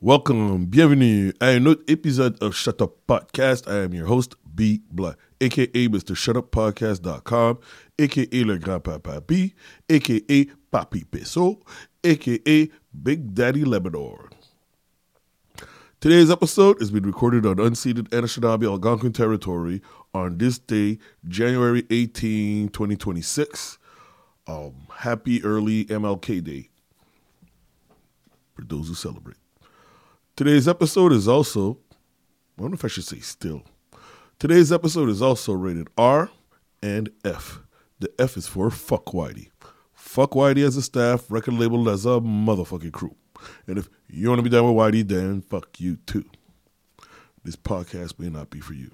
Welcome, bienvenue à un autre épisode of Shut Up Podcast. I am your host, B. Black, a.k.a. Mr. ShutUpPodcast.com, a.k.a. Le Grand Papa B, a.k.a. Papi Peso, a.k.a. Big Daddy Labrador. Today's episode has been recorded on unceded Anishinaabe Algonquin territory on this day, January 18, 2026. Happy early MLK Day for those who celebrate. Today's episode is also, I don't know if I should say still. Today's episode is also rated R and F. The F is for Fuck Whitey. Fuck Whitey as a staff, record label as a motherfucking crew. And if you want to be down with Whitey, then fuck you too. This podcast may not be for you.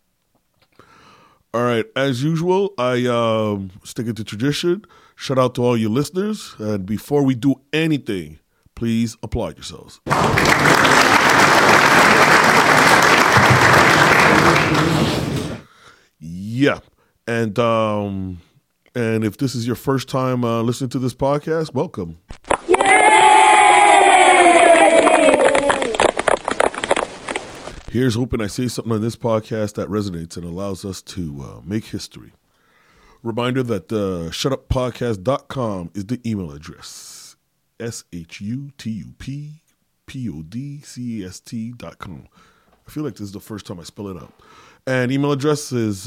All right, as usual, I sticking to tradition. Shout out to all you listeners. And before we do anything, please applaud yourselves. Yeah. And if this is your first time listening to this podcast, welcome. Here's hoping I say something on this podcast that resonates and allows us to make history. Reminder that shutuppodcast.com is the email address. SHUTUPPODCAST.com. I feel like this is the first time I spell it out. And email address is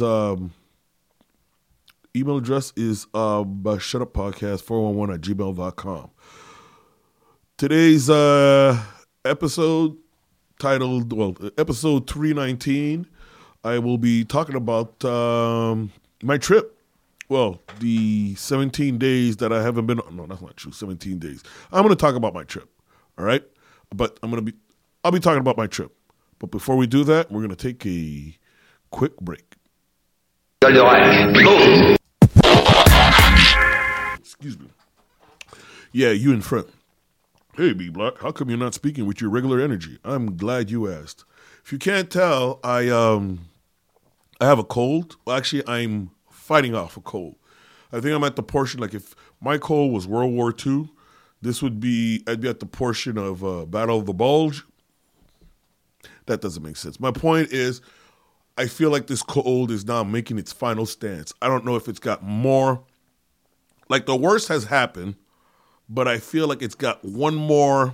shutuppodcast411@gmail.com. Today's episode titled, episode 319, I will be talking about my trip. Well, the 17 days that I haven't been, no, that's not true, 17 days. I'm going to talk about my trip, all right? But I'll be talking about my trip. But before we do that, we're going to take a quick break. Excuse me. Yeah, you in front. Hey, B Block, how come you're not speaking with your regular energy? I'm glad you asked. If you can't tell, I have a cold. Well, actually, I'm fighting off a cold. I think I'm at the portion, like if my cold was World War II, I'd be at the portion of Battle of the Bulge. That doesn't make sense. My point is, I feel like this cold is now making its final stance. I don't know if it's got more, like the worst has happened, but I feel like it's got one more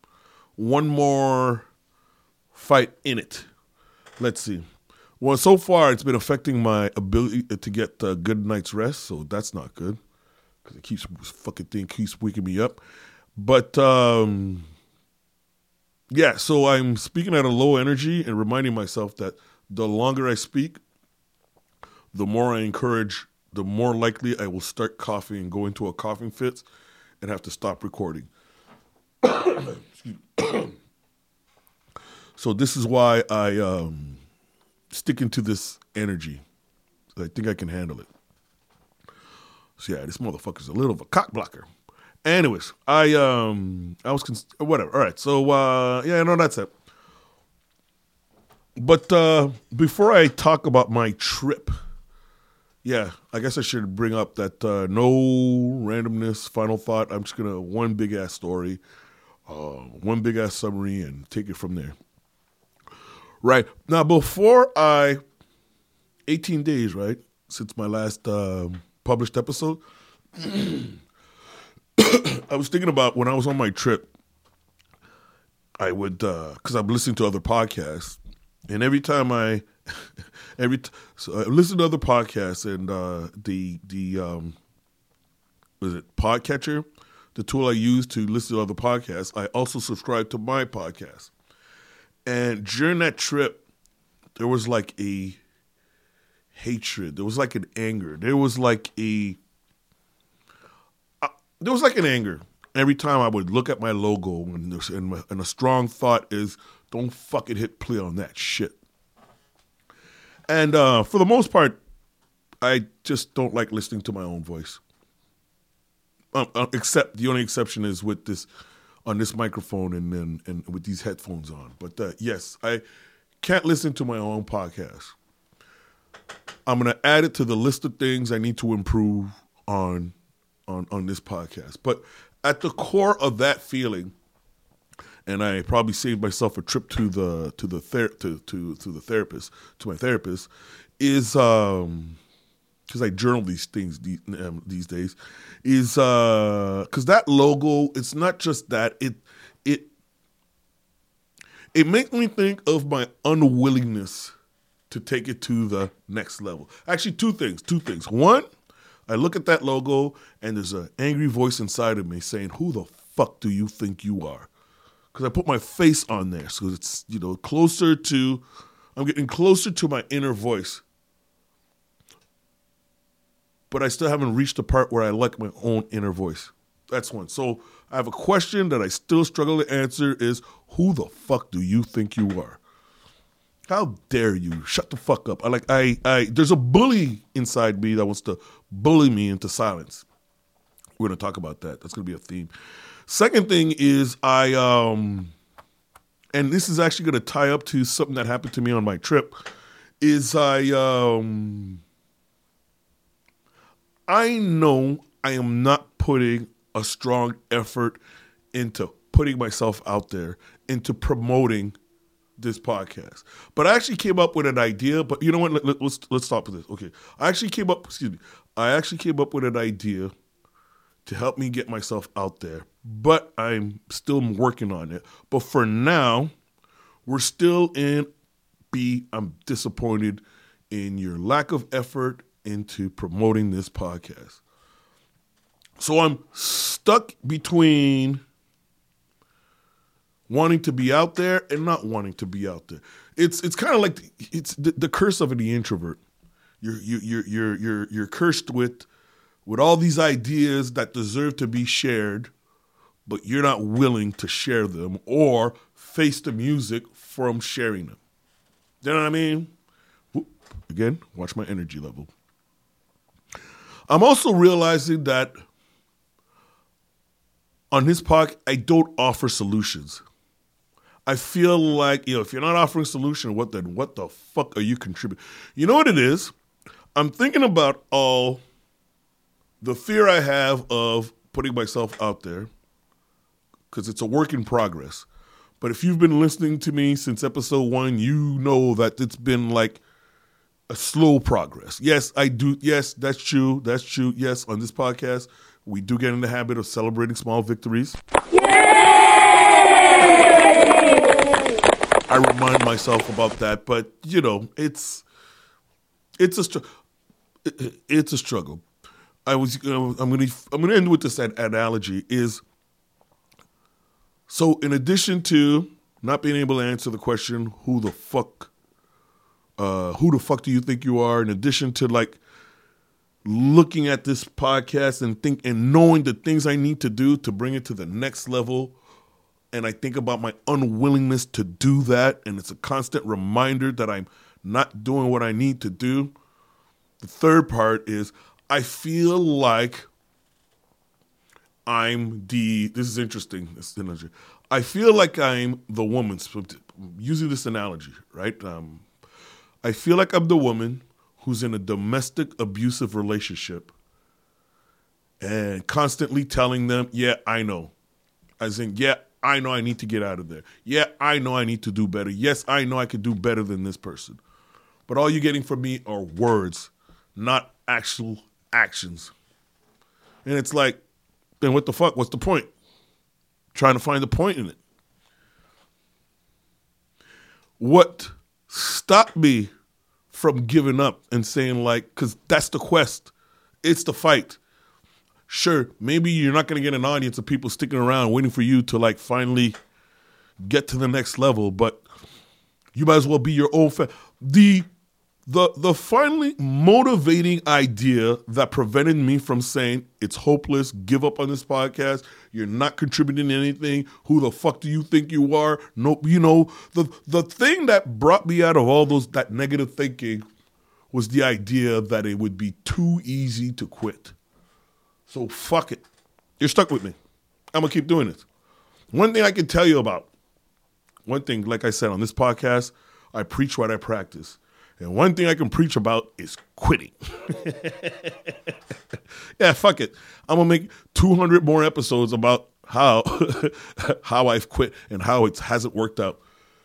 fight in it. Let's see. Well, so far it's been affecting my ability to get a good night's rest, so that's not good because it keeps waking me up. But yeah, so I'm speaking at a low energy and reminding myself that the longer I speak, the more likely I will start coughing and go into a coughing fit and have to stop recording. So this is why I sticking to this energy. I think I can handle it. So yeah, this motherfucker's a little of a cock blocker. Anyways, whatever. All right, so yeah, no, that's it. But before I talk about my trip, yeah, I guess I should bring up that no randomness, final thought. I'm just gonna one big ass story, one big ass summary, and take it from there. Right now, 18 days, right, since my last published episode. I was thinking about when I was on my trip, I would, because I'm listening to other podcasts, and every time I listen to other podcasts, and the was it Podcatcher, the tool I use to listen to other podcasts, I also subscribe to my podcast. And during that trip, there was like a hatred. There was like an anger. There was like an anger. Every time I would look at my logo, and a strong thought is, don't fucking hit play on that shit. And for the most part, I just don't like listening to my own voice. Except the only exception is with this on this microphone and with these headphones on. But yes, I can't listen to my own podcast. I'm going to add it to the list of things I need to improve on this podcast. But at the core of that feeling and I probably saved myself a trip to the therapist, to my therapist, is because I journal these things these days, is because that logo, it's not just that, it makes me think of my unwillingness to take it to the next level. Actually, two things. One, I look at that logo and there's an angry voice inside of me saying, who the fuck do you think you are? Because I put my face on there, so it's, I'm getting closer to my inner voice. But I still haven't reached the part where I like my own inner voice. That's one. So I have a question that I still struggle to answer is, who the fuck do you think you are? How dare you? Shut the fuck up. There's a bully inside me that wants to bully me into silence. We're going to talk about that. That's going to be a theme. Second thing is and this is actually going to tie up to something that happened to me on my trip, is I know I am not putting a strong effort into putting myself out there, into promoting this podcast. But I actually came up with an idea, but you know what? Let's stop with this. Okay. I actually came up with an idea to help me get myself out there, but I'm still working on it. But for now, we're still in B. I'm disappointed in your lack of effort into promoting this podcast. So I'm stuck between wanting to be out there and not wanting to be out there. It's kind of like it's the curse of the introvert. You're cursed with all these ideas that deserve to be shared, but you're not willing to share them or face the music from sharing them. You know what I mean? Again, watch my energy level. I'm also realizing that on this podcast, I don't offer solutions. I feel like, if you're not offering a solution, what the fuck are you contributing? You know what it is? I'm thinking about all the fear I have of putting myself out there, because it's a work in progress. But if you've been listening to me since episode 1, you know that it's been like a slow progress. Yes, I do. Yes, that's true. Yes, on this podcast, we do get in the habit of celebrating small victories. I remind myself about that, but it's a struggle. I'm gonna end with this analogy. So in addition to not being able to answer the question, who the fuck do you think you are? In addition to like looking at this podcast and knowing the things I need to do to bring it to the next level, and I think about my unwillingness to do that, and it's a constant reminder that I'm not doing what I need to do. The third part is I feel like this is interesting, this analogy. I feel like I'm the woman, using this analogy, right? I feel like I'm the woman who's in a domestic abusive relationship and constantly telling them, yeah, I know. As in, yeah, I know I need to get out of there. Yeah, I know I need to do better. Yes, I know I could do better than this person. But all you're getting from me are words, not actual actions. And it's like, then what the fuck? What's the point? Trying to find the point in it. What stopped me from giving up and saying because that's the quest. It's the fight. Sure, maybe you're not going to get an audience of people sticking around waiting for you to finally get to the next level, but you might as well be your own fan. The finally motivating idea that prevented me from saying it's hopeless, give up on this podcast, you're not contributing anything, who the fuck do you think you are? No, the thing that brought me out of all that negative thinking was the idea that it would be too easy to quit. So fuck it. You're stuck with me. I'm going to keep doing this. One thing I can tell you about, like I said on this podcast, I preach what I practice. And one thing I can preach about is quitting. Yeah, fuck it. I'm going to make 200 more episodes about how how I've quit and how it hasn't worked out.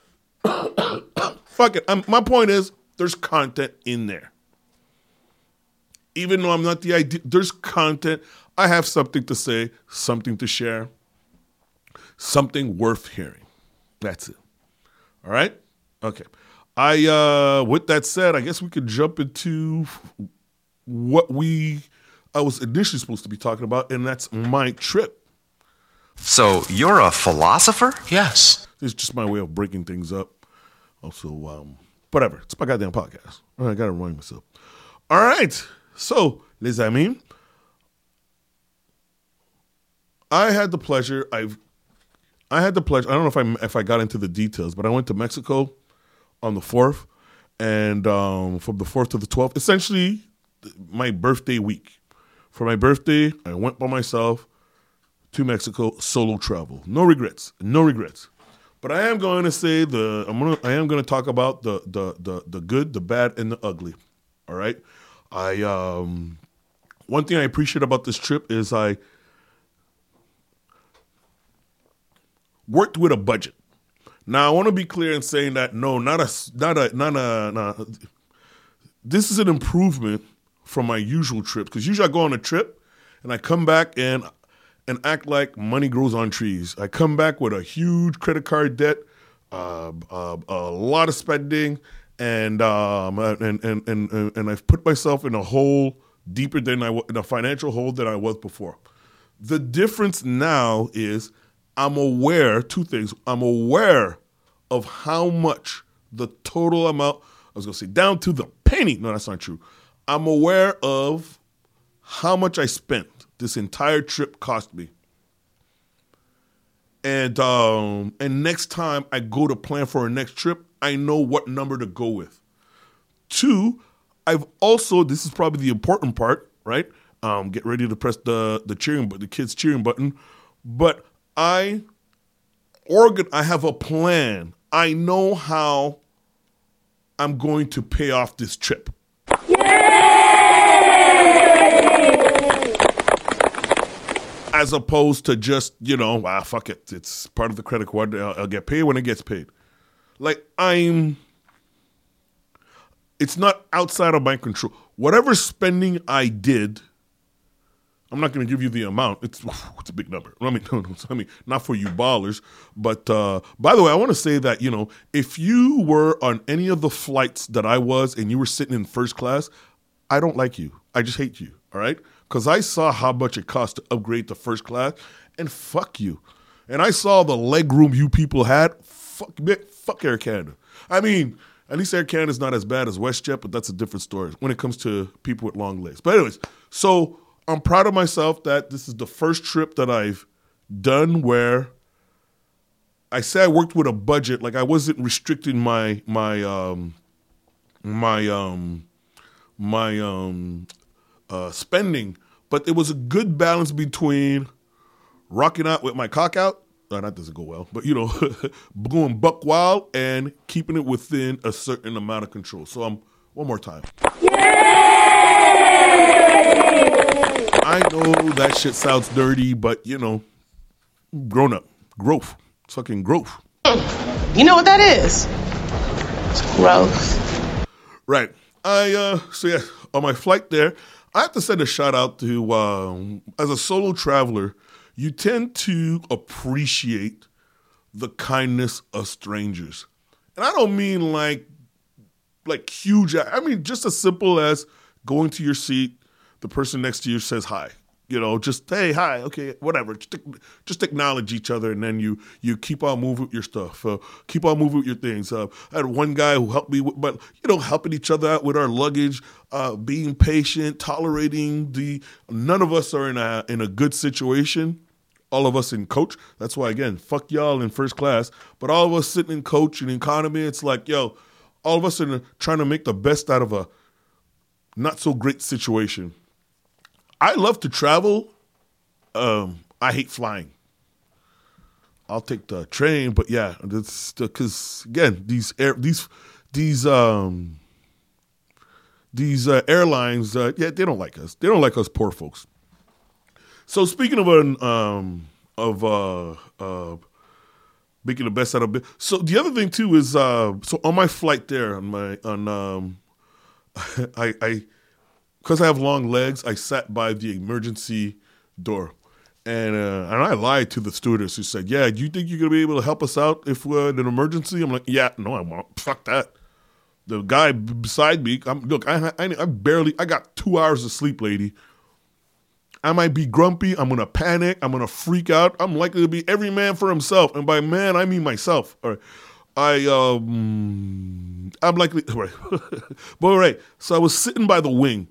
Fuck it. My point is, there's content in there. Even though I'm not the idea, there's content. I have something to say, something to share, something worth hearing. That's it. All right? Okay. With that said, I guess we could jump into what I was initially supposed to be talking about, and that's my trip. So you're a philosopher? Yes. It's just my way of breaking things up. Also, whatever. It's my goddamn podcast. All right, I got to remind myself. All right. So, les amis, I had the pleasure. I don't know if I got into the details, but I went to Mexico on the 4th, and from the 4th to the 12th, essentially my birthday week. For my birthday, I went by myself to Mexico, solo travel. No regrets. But I am going to say I am going to talk about the good, the bad, and the ugly. All right. One thing I appreciate about this trip is I worked with a budget. Now I want to be clear in saying that this is an improvement from my usual trips, because usually I go on a trip and I come back and act like money grows on trees. I come back with a huge credit card debt, a lot of spending, and I've put myself in a hole deeper than in a financial hole than I was before. The difference now is I'm aware, two things. I'm aware of how much the total amount, I was going to say down to the penny. No, that's not true. I'm aware of how much I spent. This entire trip cost me. And next time I go to plan for a next trip, I know what number to go with. Two, I've also, this is probably the important part, right? Get ready to press the kids cheering button. But I have a plan. I know how I'm going to pay off this trip. As opposed to just, fuck it. It's part of the credit card. I'll get paid when it gets paid. It's not outside of my control. Whatever spending I did, I'm not going to give you the amount. It's a big number. I mean, not for you ballers. But by the way, I want to say that, if you were on any of the flights that I was and you were sitting in first class, I don't like you. I just hate you. All right? Because I saw how much it cost to upgrade to first class, and fuck you. And I saw the leg room you people had. Fuck Air Canada. I mean, at least Air Canada is not as bad as WestJet, but that's a different story when it comes to people with long legs. But anyways, so I'm proud of myself that this is the first trip that I've done where I say I worked with a budget. Like, I wasn't restricting my spending, but it was a good balance between rocking out with my cock out. No, that doesn't go well, but going buck wild and keeping it within a certain amount of control. So one more time. Yay! I know that shit sounds dirty, but grown up, growth, it's fucking growth. You know what that is? It's growth. Right. On my flight there, I have to send a shout out to, as a solo traveler, you tend to appreciate the kindness of strangers. And I don't mean like huge, I mean just as simple as going to your seat, the person next to you says hi. Just, hey, hi, okay, whatever. Just acknowledge each other, and then you keep on moving with your stuff. Keep on moving with your things. I had one guy who helped me with, helping each other out with our luggage, being patient, tolerating none of us are in a good situation. All of us in coach. That's why, again, fuck y'all in first class. But all of us sitting in coach and economy, it's like, all of us are trying to make the best out of a not so great situation. I love to travel. I hate flying. I'll take the train, but yeah, because again, these airlines, they don't like us. They don't like us poor folks. So speaking of making the best out of it. So the other thing too is so on my flight there I because I have long legs, I sat by the emergency door. And I lied to the stewardess who said, "Yeah, do you think you're gonna be able to help us out if we're in an emergency?" I'm like, "Yeah, no, I won't. Fuck that." The guy beside me, I got 2 hours of sleep, lady. I might be grumpy. I'm gonna panic. I'm gonna freak out. I'm likely to be every man for himself, and by man I mean myself. All right. I'm likely. Right. But all right. So I was sitting by the wing.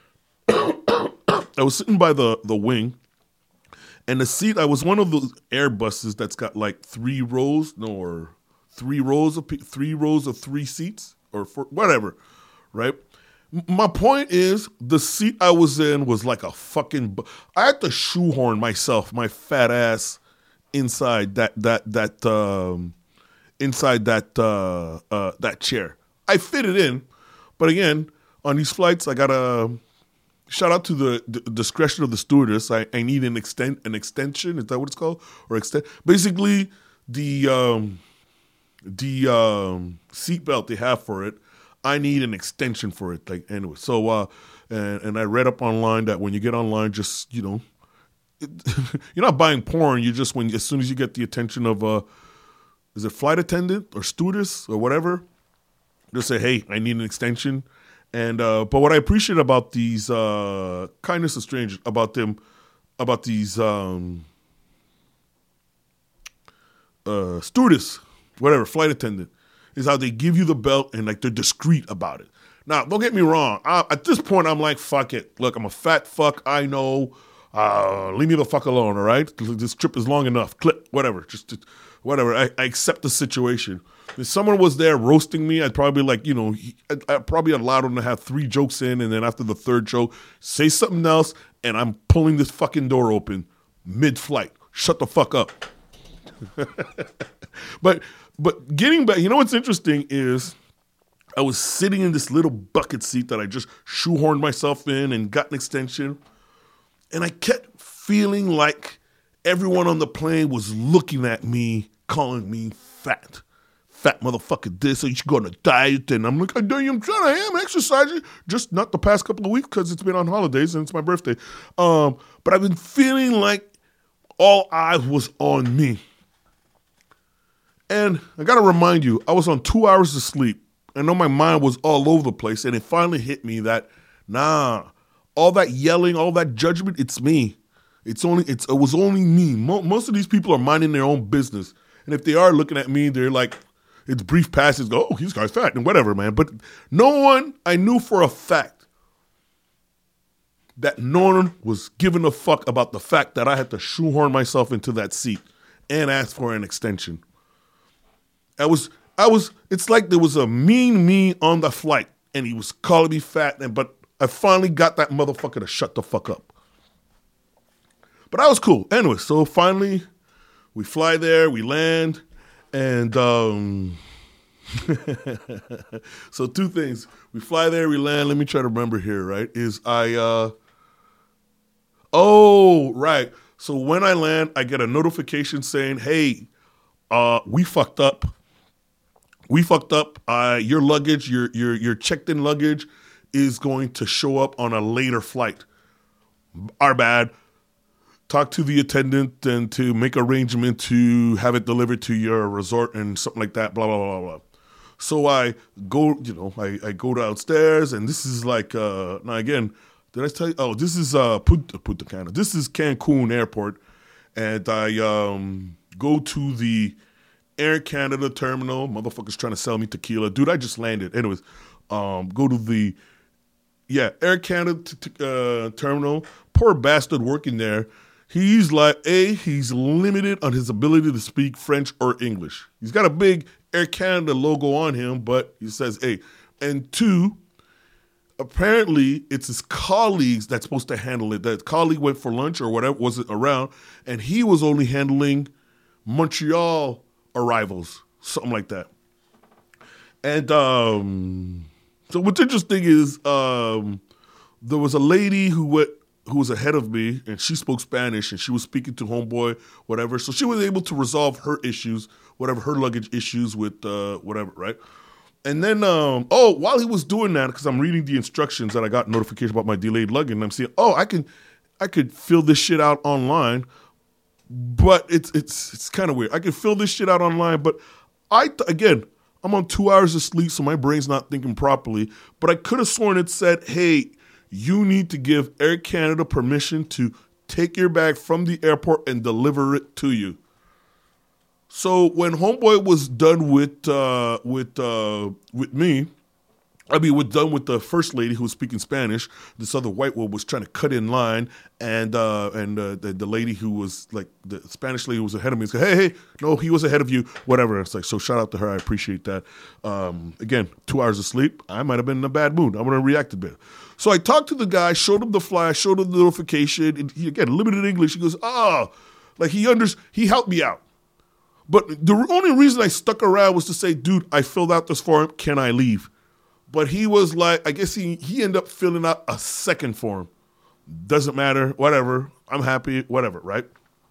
I was sitting by the wing. And the seat, I was one of those Airbuses that's got like three rows of three seats or four, whatever, right? My point is, the seat I was in was like a fucking. I had to shoehorn myself, my fat ass, inside that chair. I fit it in, but again, on these flights, I gotta. Shout out to the discretion of the stewardess. I need an extension. Is that what it's called? Or extend? Basically, the seatbelt they have for it. I need an extension for it. Like anyway, so and I read up online that when you get online, just you're not buying porn. You just as soon as you get the attention of is it flight attendant or stewardess or whatever, just say, "Hey, I need an extension." And but what I appreciate about these kindness of strangers, about these stewardess, whatever, flight attendant, is how they give you the belt and like they're discreet about it. Now, don't get me wrong. At this point, I'm like, fuck it. Look, I'm a fat fuck. I know. Leave me the fuck alone. All right, this trip is long enough. Clip, whatever. Whatever. I accept the situation. If someone was there roasting me, I'd probably I'd probably allow them to have 3 jokes in, and then after the 3rd joke, say something else, and I'm pulling this fucking door open mid-flight. Shut the fuck up. But getting back, you know what's interesting is I was sitting in this little bucket seat that I just shoehorned myself in and got an extension, and I kept feeling like everyone on the plane was looking at me, calling me fat. Fat motherfucker this, so you should go on a diet. And I'm like, I am exercising, just not the past couple of weeks because it's been on holidays and it's my birthday. But I've been feeling like all eyes was on me. And I got to remind you, I was on 2 hours of sleep. I know my mind was all over the place, and it finally hit me that, all that yelling, all that judgment, it's me. It was only me. Most of these people are minding their own business. And if they are looking at me, they're like, it's brief passes, go, oh, this guy's fat, and whatever, man. But I knew for a fact that no one was giving a fuck about the fact that I had to shoehorn myself into that seat and ask for an extension. It's like there was a mean me on the flight, and he was calling me fat, but I finally got that motherfucker to shut the fuck up. But that was cool. Anyway, so finally, we fly there, we land, and so 2 things. We fly there, we land. Let me try to remember here, right? Right. So when I land, I get a notification saying, hey, we fucked up. Your luggage, your checked-in luggage is going to show up on a later flight. Our bad. Talk to the attendant and to make arrangement to have it delivered to your resort and something like that, blah, blah, blah, blah. So I go, I go downstairs, and this is like, now again, did I tell you? Oh, this is Punta Cana. This is Cancun Airport, and I go to the Air Canada terminal. Motherfuckers trying to sell me tequila. Dude, I just landed. Anyways, go to the, Air Canada terminal. Poor bastard working there. He's like, he's limited on his ability to speak French or English. He's got a big Air Canada logo on him, but he says, hey. And 2, apparently it's his colleagues that's supposed to handle it. That colleague went for lunch or whatever, wasn't around, and he was only handling Montreal arrivals, something like that. And so what's interesting is there was a lady who who was ahead of me, and she spoke Spanish, and she was speaking to homeboy, whatever. So she was able to resolve her issues, whatever, her luggage issues with whatever, right? And then, while he was doing that, because I'm reading the instructions that I got notification about my delayed luggage, and I'm seeing, I could fill this shit out online, but it's kind of weird. I could fill this shit out online, but again, I'm on 2 hours of sleep, so my brain's not thinking properly, but I could have sworn it said, hey, you need to give Air Canada permission to take your bag from the airport and deliver it to you. So when homeboy was done with me, we're done with the first lady who was speaking Spanish. This other white woman was trying to cut in line, and the lady who was like the Spanish lady who was ahead of me was like, hey, no, he was ahead of you, whatever. It's like, so shout out to her. I appreciate that. Again, 2 hours of sleep. I might have been in a bad mood. I'm gonna react a bit. So I talked to the guy, showed him the flash, showed him the notification. And he, again, limited English. He goes, like he helped me out. But the only reason I stuck around was to say, dude, I filled out this form. Can I leave? But he was like, I guess he ended up filling out a second form. Doesn't matter, whatever. I'm happy, whatever, right?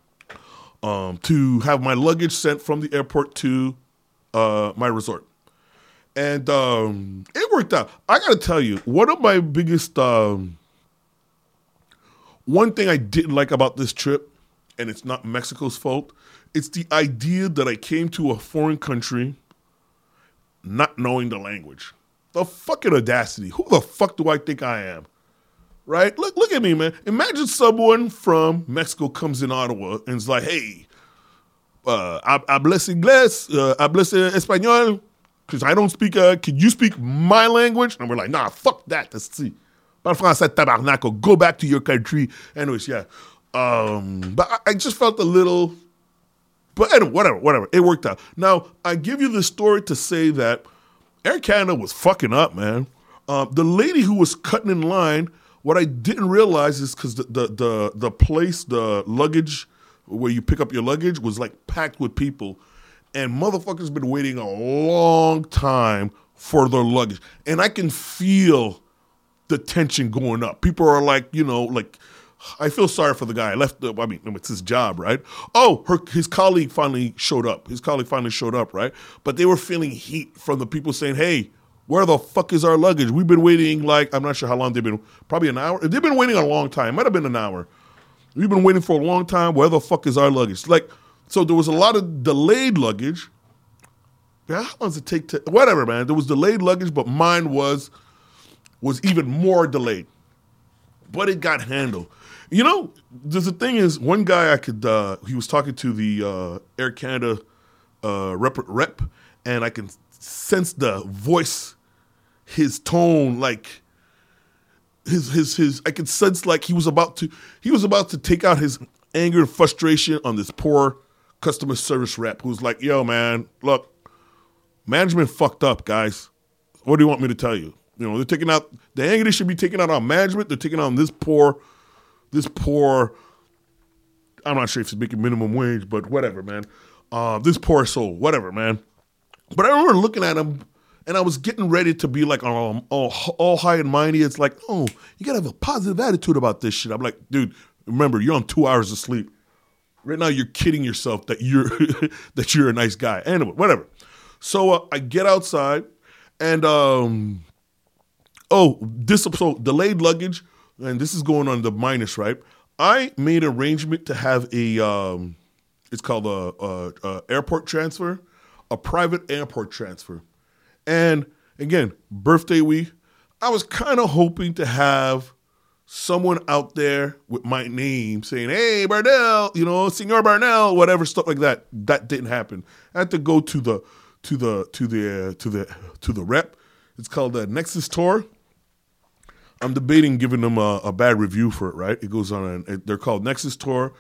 To have my luggage sent from the airport to my resort. And it worked out. I got to tell you, one of my biggest, one thing I didn't like about this trip, and it's not Mexico's fault, it's the idea that I came to a foreign country not knowing the language. The fucking audacity. Who the fuck do I think I am? Right? Look at me, man. Imagine someone from Mexico comes in Ottawa and is like, hey, hablas inglés, hablas español, because I don't speak, can you speak my language? And we're like, nah, fuck that. Let's see. Parle français, tabarnak, go back to your country. Anyways, yeah. But I just felt a little, but anyway, whatever. It worked out. Now, I give you this story to say that Air Canada was fucking up, man. The lady who was cutting in line, what I didn't realize is because the place, the luggage, where you pick up your luggage was like packed with people. And motherfuckers been waiting a long time for their luggage. And I can feel the tension going up. People are like, I feel sorry for the guy. It's his job, right? His colleague finally showed up. Right? But they were feeling heat from the people saying, hey, where the fuck is our luggage? We've been waiting I'm not sure how long they've been, probably an hour. They've been waiting a long time. It might have been an hour. We've been waiting for a long time. Where the fuck is our luggage? So there was a lot of delayed luggage. How long does it take to, whatever, man. There was delayed luggage, but mine was even more delayed. But it got handled. The thing is, one guy he was talking to the Air Canada rep, and I can sense the voice, his tone, like his I could sense like he was about to take out his anger and frustration on this poor customer service rep who's like, yo, man, look, management fucked up, guys. What do you want me to tell you? They're taking out the anger they should be taking out on management. They're taking out on this poor, I'm not sure if he's making minimum wage, but whatever, man. This poor soul, whatever, man. But I remember looking at him, and I was getting ready to be like all high and mighty. It's like, you gotta have a positive attitude about this shit. I'm like, dude, remember, you're on 2 hours of sleep. Right now, you're kidding yourself that you're a nice guy. Anyway, whatever. So I get outside, and delayed luggage, and this is going on the minus, right? I made an arrangement to have it's called a airport transfer, a private airport transfer. And again, birthday week, I was kind of hoping to have someone out there with my name saying, hey, Barnell, Senor Barnell, whatever, stuff like that. That didn't happen. I had to go to the rep. It's called the Nexus Tour. I'm debating giving them a bad review for it, right? It goes on, they're called Nexus Tour.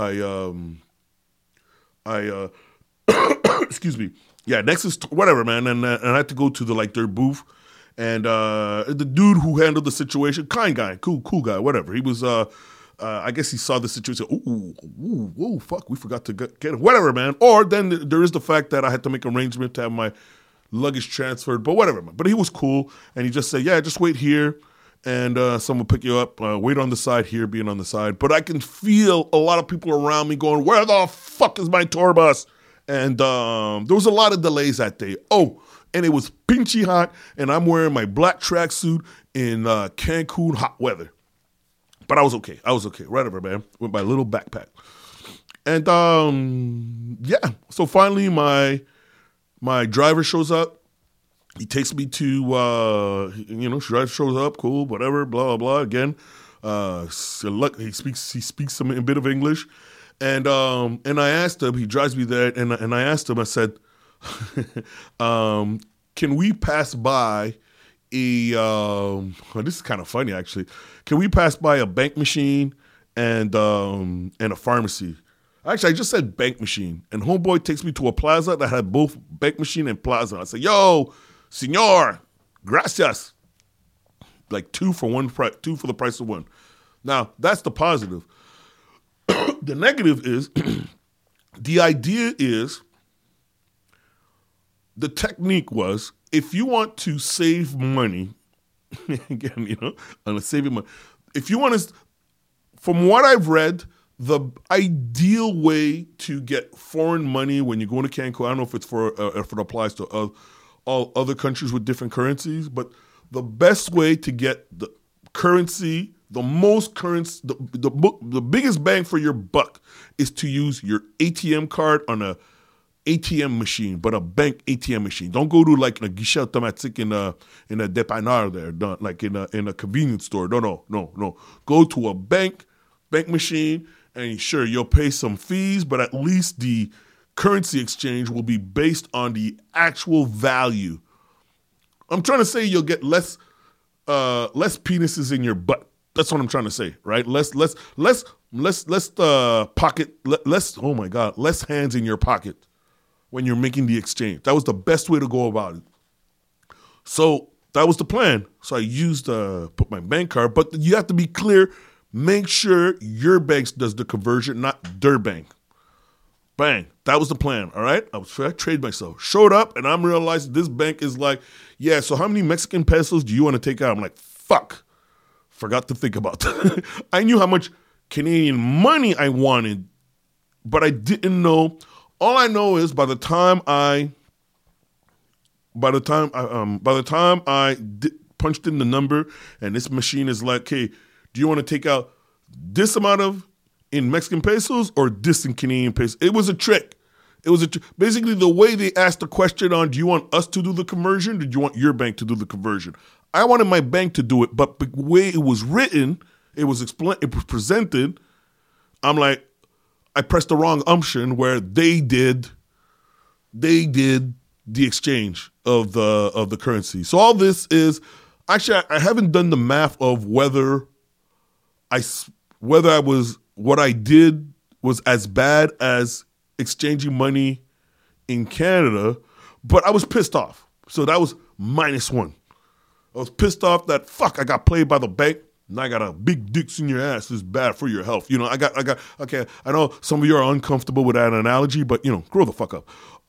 Excuse me. Yeah, Nexus, whatever, man. And I had to go to their booth. And the dude who handled the situation, kind guy, cool guy, whatever. He was, I guess he saw the situation. Ooh, fuck, we forgot to get it. Whatever, man. Or then there is the fact that I had to make an arrangement to have my luggage transferred, but whatever, man. But he was cool. And he just said, yeah, just wait here. and someone will pick you up. Wait on the side here, being on the side. But I can feel a lot of people around me going, where the fuck is my tour bus? And there was a lot of delays that day. Oh, and it was pinchy hot, and I'm wearing my black tracksuit in Cancun hot weather. But I was okay. Whatever, man. With my little backpack. And yeah. So finally my driver shows up. He takes me to, driver shows up, cool, whatever, blah, blah, blah. Again, he speaks a bit of English. And I asked him, he drives me there, and I asked him, I said, can we pass by this is kind of funny, actually. Can we pass by a bank machine and a pharmacy? Actually, I just said bank machine. And homeboy takes me to a plaza that had both bank machine and plaza. I said, yo, Senor, gracias. Like two for the price of one. Now, that's the positive. The negative is, the idea is, the technique was, if you want to save money, again, on saving money, if you want to, from what I've read, the ideal way to get foreign money when you go to Cancun, I don't know if if it applies to all other countries with different currencies, but the best way to get the currency, the most currency, the biggest bang for your buck is to use your ATM card on a ATM machine, but a bank ATM machine. Don't go to like a guichet automatique in a dépanneur there, like in a convenience store. No. Go to a bank machine, and sure, you'll pay some fees, but at least the currency exchange will be based on the actual value. I'm trying to say you'll get less penises in your butt. That's what I'm trying to say, right? Less hands in your pocket when you're making the exchange. That was the best way to go about it. So that was the plan. So I used put my bank card, but you have to be clear. Make sure your bank does the conversion, not their bank. Bang. That was the plan, all right? I traded myself. Showed up, and I'm realizing this bank is like, yeah, so how many Mexican pesos do you want to take out? I'm like, fuck. Forgot to think about that. I knew how much Canadian money I wanted, but I didn't know. All I know is by the time I punched in the number, and this machine is like, hey, do you want to take out this amount in Mexican pesos or this in Canadian pesos? It was a trick. Basically, the way they asked the question on, do you want us to do the conversion, or do you want your bank to do the conversion? I wanted my bank to do it, but the way it was written, it was presented, I'm like, I pressed the wrong option where they did the exchange of the currency. So all this is, actually, I haven't done the math of whether what I did was as bad as exchanging money in Canada, but I was pissed off. So that was -1. I was pissed off that, fuck, I got played by the bank. Now I got a big dicks in your ass is bad for your health. Okay, I know some of you are uncomfortable with that analogy, but, grow the fuck up.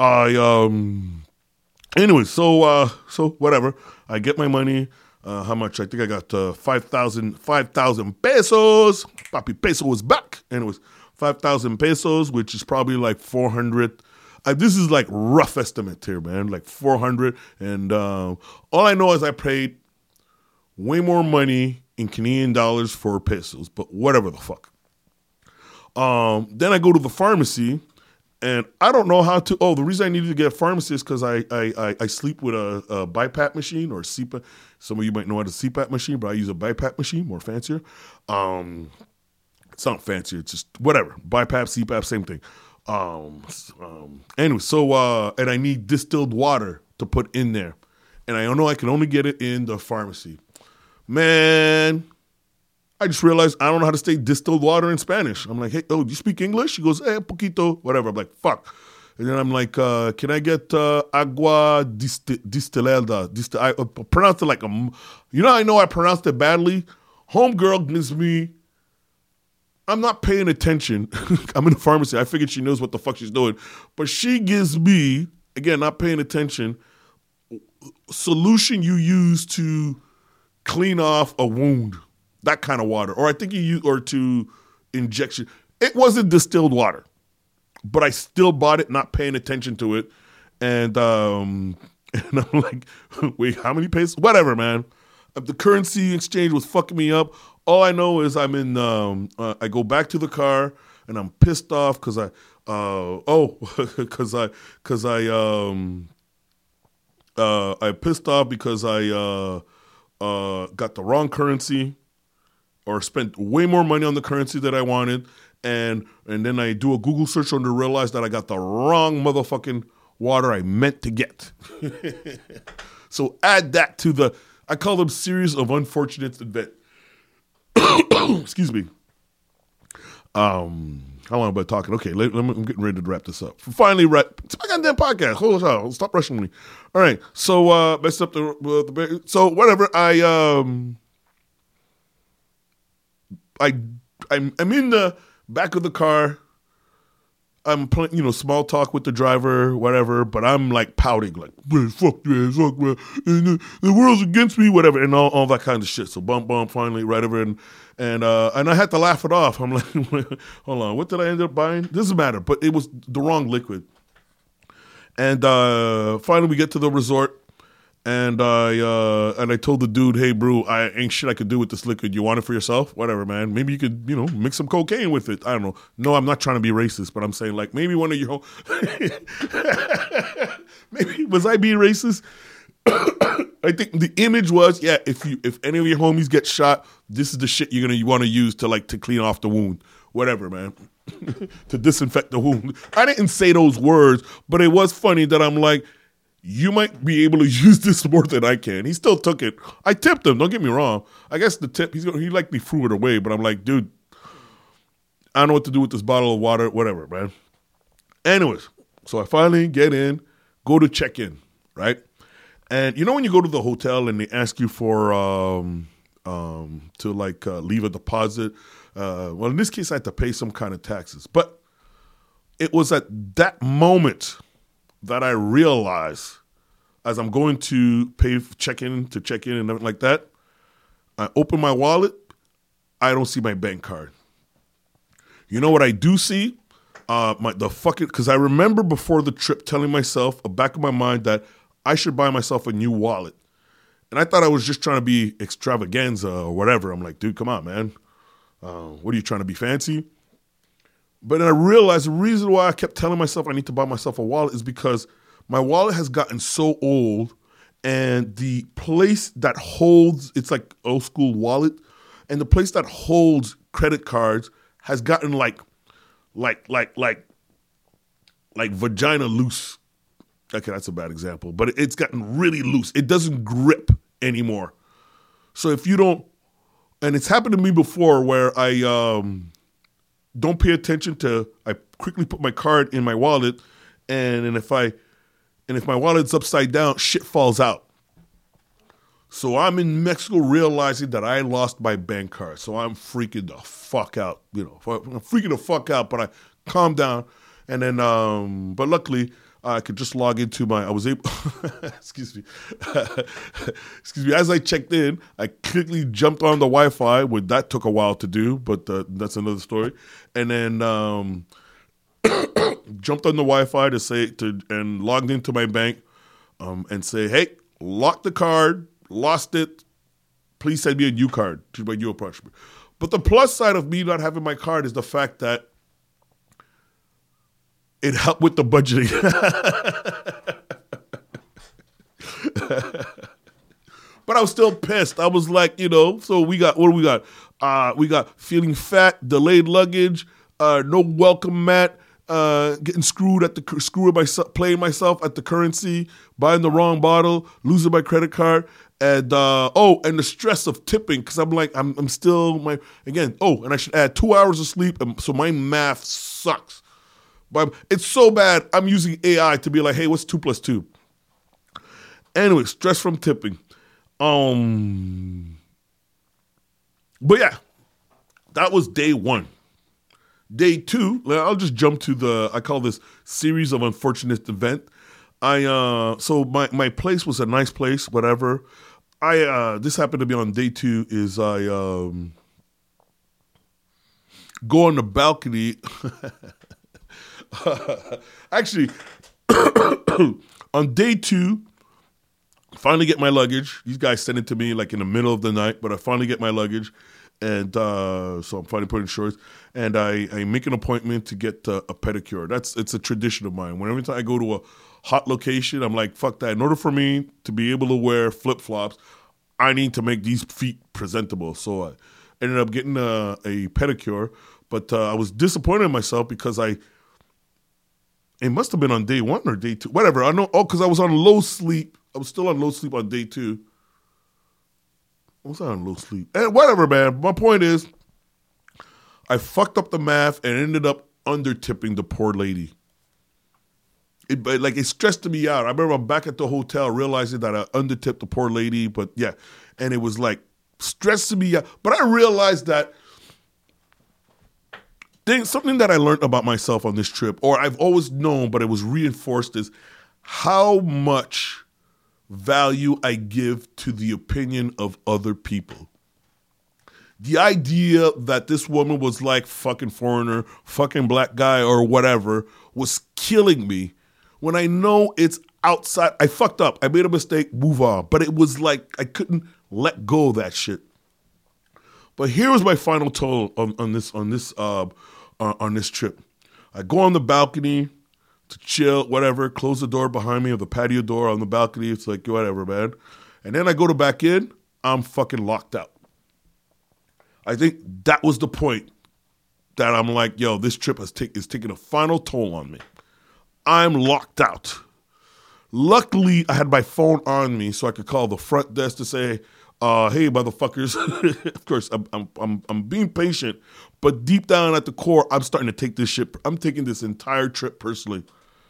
Anyway, so whatever. I get my money. How much? I think I got 5,000 pesos. Papi Peso was back, and it was 5,000 pesos, which is probably like 400. This is like rough estimate here, man, like 400. And all I know is I paid way more money in Canadian dollars for pesos, but whatever the fuck. Then I go to the pharmacy, and I don't know how to. Oh, the reason I needed to get a pharmacy is because I sleep with a BiPAP machine or CPAP. Some of you might know what a CPAP machine, but I use a BiPAP machine, more fancier. It's not fancier, it's just whatever. BiPAP, CPAP, same thing. Anyway, so and I need distilled water to put in there, and I know I can only get it in the pharmacy. Man, I just realized I don't know how to say distilled water in Spanish. I'm like, hey, do you speak English? He goes, poquito, whatever. I'm like, fuck. And then I'm like, can I get agua distillada? I pronounced it like I know I pronounced it badly. Homegirl gives me, I'm not paying attention. I'm in the pharmacy. I figured she knows what the fuck she's doing. But she gives me, again, not paying attention, solution you use to clean off a wound, that kind of water. Or I think you use, or to injection. It wasn't distilled water, but I still bought it, not paying attention to it. And I'm like, wait, how many pesos? Whatever, man. The currency exchange was fucking me up. All I know is I'm in, I go back to the car and I'm pissed off because I pissed off because I got the wrong currency or spent way more money on the currency that I wanted. And then I do a Google search and realize that I got the wrong motherfucking water I meant to get. So add that to the, I call them series of unfortunate events. Excuse me. How long have I been talking? Okay, I'm getting ready to wrap this up. Finally, it's my goddamn podcast. Hold on, stop rushing me. All right, so messed up the so whatever. I'm in the back of the car. I'm playing, small talk with the driver, whatever, but I'm like pouting, like, fuck yeah, and the world's against me, whatever, and all that kind of shit. So bump, finally, whatever, and I had to laugh it off. I'm like, hold on, what did I end up buying? Doesn't matter, but it was the wrong liquid. And finally we get to the resort, and I told the dude, hey, bro, I ain't shit I could do with this liquid. You want it for yourself? Whatever, man. Maybe you could, mix some cocaine with it. I don't know. No, I'm not trying to be racist, but I'm saying, like, maybe one of your maybe, was I being racist? I think the image was, yeah, if any of your homies get shot, this is the shit you want to use to clean off the wound. Whatever, man. To disinfect the wound. I didn't say those words, but it was funny that I'm like, you might be able to use this more than I can. He still took it. I tipped him. Don't get me wrong. I guess the tip, he likely threw it away, but I'm like, dude, I don't know what to do with this bottle of water, whatever, man. Anyways, so I finally get in, go to check in, right? And when you go to the hotel and they ask you for to leave a deposit, well, in this case, I had to pay some kind of taxes. But it was at that moment that I realized, as I'm going to check in and everything like that, I open my wallet, I don't see my bank card. You know what I do see? Because I remember before the trip telling myself, back of my mind, that I should buy myself a new wallet. And I thought I was just trying to be extravaganza or whatever. I'm like, dude, come on, man. What are you trying to be fancy? But then I realized the reason why I kept telling myself I need to buy myself a wallet is because my wallet has gotten so old, and the place that holds, it's like old school wallet, and the place that holds credit cards has gotten like vagina loose. Okay, that's a bad example, but it's gotten really loose. It doesn't grip anymore. So if you don't, and it's happened to me before where I don't pay attention to, I quickly put my card in my wallet, and if my wallet's upside down, shit falls out. So I'm in Mexico realizing that I lost my bank card. So I'm freaking the fuck out, I'm freaking the fuck out, but I calmed down, and then, but luckily, I could just log into I was able, excuse me, as I checked in, I quickly jumped on the Wi-Fi, that took a while to do, but that's another story, and then jumped on the Wi-Fi and logged into my bank and say, hey, lock the card, lost it, please send me a new card to my new apartment. But the plus side of me not having my card is the fact that it helped with the budgeting. But I was still pissed. I was like, so we got, what do we got? We got feeling fat, delayed luggage, no welcome mat, getting screwed myself, playing myself at the currency, buying the wrong bottle, losing my credit card, and and the stress of tipping, because I'm like, I'm still and I should add 2 hours of sleep, so my math sucks. But it's so bad, I'm using AI to be like, hey, what's 2 + 2? Anyway, stress from tipping. But yeah, that was day 1. Day 2, I'll just jump to I call this series of unfortunate event. So my place was a nice place, whatever. this happened to be on day 2, is I go on the balcony. Actually, on day 2, finally get my luggage. These guys send it to me like in the middle of the night, but I finally get my luggage. And so I'm finally putting shorts. And I make an appointment to get a pedicure. It's a tradition of mine. Whenever time I go to a hot location, I'm like, fuck that. In order for me to be able to wear flip-flops, I need to make these feet presentable. So I ended up getting a pedicure. But I was disappointed in myself because it must have been on day 1 or day 2. Whatever. I know. Oh, because I was on low sleep. I was still on low sleep on day 2. I was on low sleep. And whatever, man. My point is, I fucked up the math and ended up under-tipping the poor lady. It stressed me out. I remember I'm back at the hotel realizing that I under-tipped the poor lady. But yeah, and it was like stressing me out. But I realized that something that I learned about myself on this trip, or I've always known, but it was reinforced, is how much value I give to the opinion of other people. The idea that this woman was like fucking foreigner, fucking black guy or whatever was killing me when I know it's outside. I fucked up. I made a mistake, move on. But it was like I couldn't let go of that shit. But here was my final toll on this trip. I go on the balcony to chill, whatever, close the door behind me, or the patio door on the balcony. It's like, whatever, man. And then I go to back in, I'm fucking locked out. I think that was the point that I'm like, yo, this trip is taking a final toll on me. I'm locked out. Luckily, I had my phone on me so I could call the front desk to say, hey, motherfuckers. Of course, I'm being patient, but deep down at the core, I'm starting to take this shit. I'm taking this entire trip personally.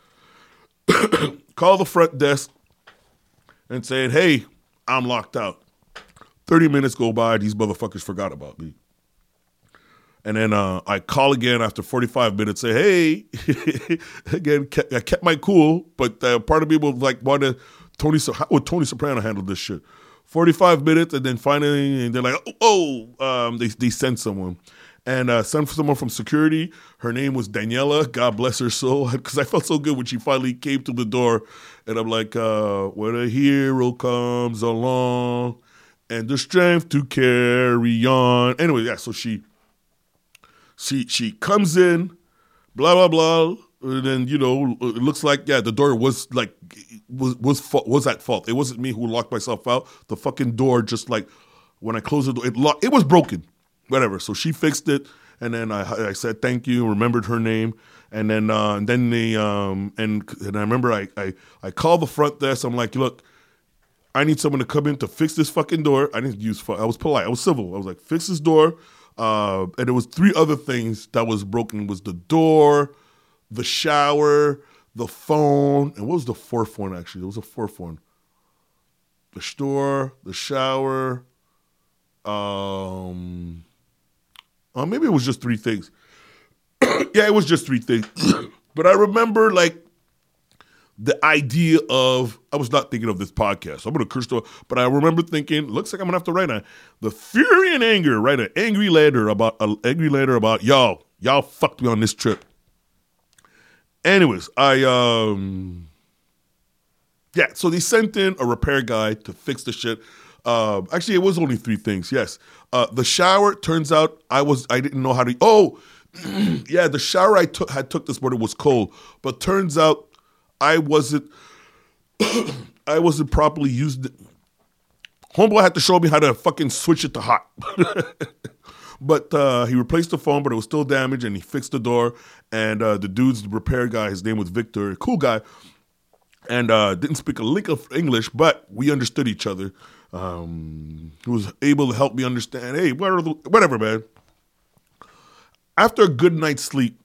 Call the front desk and saying, hey, I'm locked out. 30 minutes go by, these motherfuckers forgot about me. And then I call again after 45 minutes, say, hey, again, I kept my cool, but part of me was like, how would Tony Soprano handle this shit? 45 minutes, and then finally, and they're like, they sent someone. And sent someone from security. Her name was Daniela. God bless her soul. Because I felt so good when she finally came to the door. And I'm like, when a hero comes along and the strength to carry on. Anyway, yeah, so she comes in, blah, blah, blah. And then, it looks like, yeah, the door was like, was at fault. It wasn't me who locked myself out. The fucking door just like, when I closed the door, it was broken. Whatever. So she fixed it, and then I said thank you, remembered her name, and then they and I remember I called the front desk. I'm like, look, I need someone to come in to fix this fucking door. I didn't use I was polite. I was civil. I was like, fix this door. And there was 3 other things that was broken. It was the door, the shower, the phone, and what was the 4th one? Actually, there was a 4th one. The store, the shower. Maybe it was just 3 things. Yeah, it was just 3 things. But I remember, like, the idea of, I was not thinking of this podcast. So I'm going to curse, but I remember thinking, looks like I'm going to have to write the fury and anger, write an angry letter about, y'all fucked me on this trip. Anyways, so they sent in a repair guy to fix the shit. Actually, it was only 3 things. Yes. The shower, turns out I didn't know how to, yeah, the shower I took this morning was cold, but turns out I wasn't properly used. Homeboy had to show me how to fucking switch it to hot. But he replaced the phone, but it was still damaged, and he fixed the door. And the repair guy, his name was Victor, cool guy, and didn't speak a lick of English, but we understood each other. He was able to help me understand, hey, whatever, man. After a good night's sleep,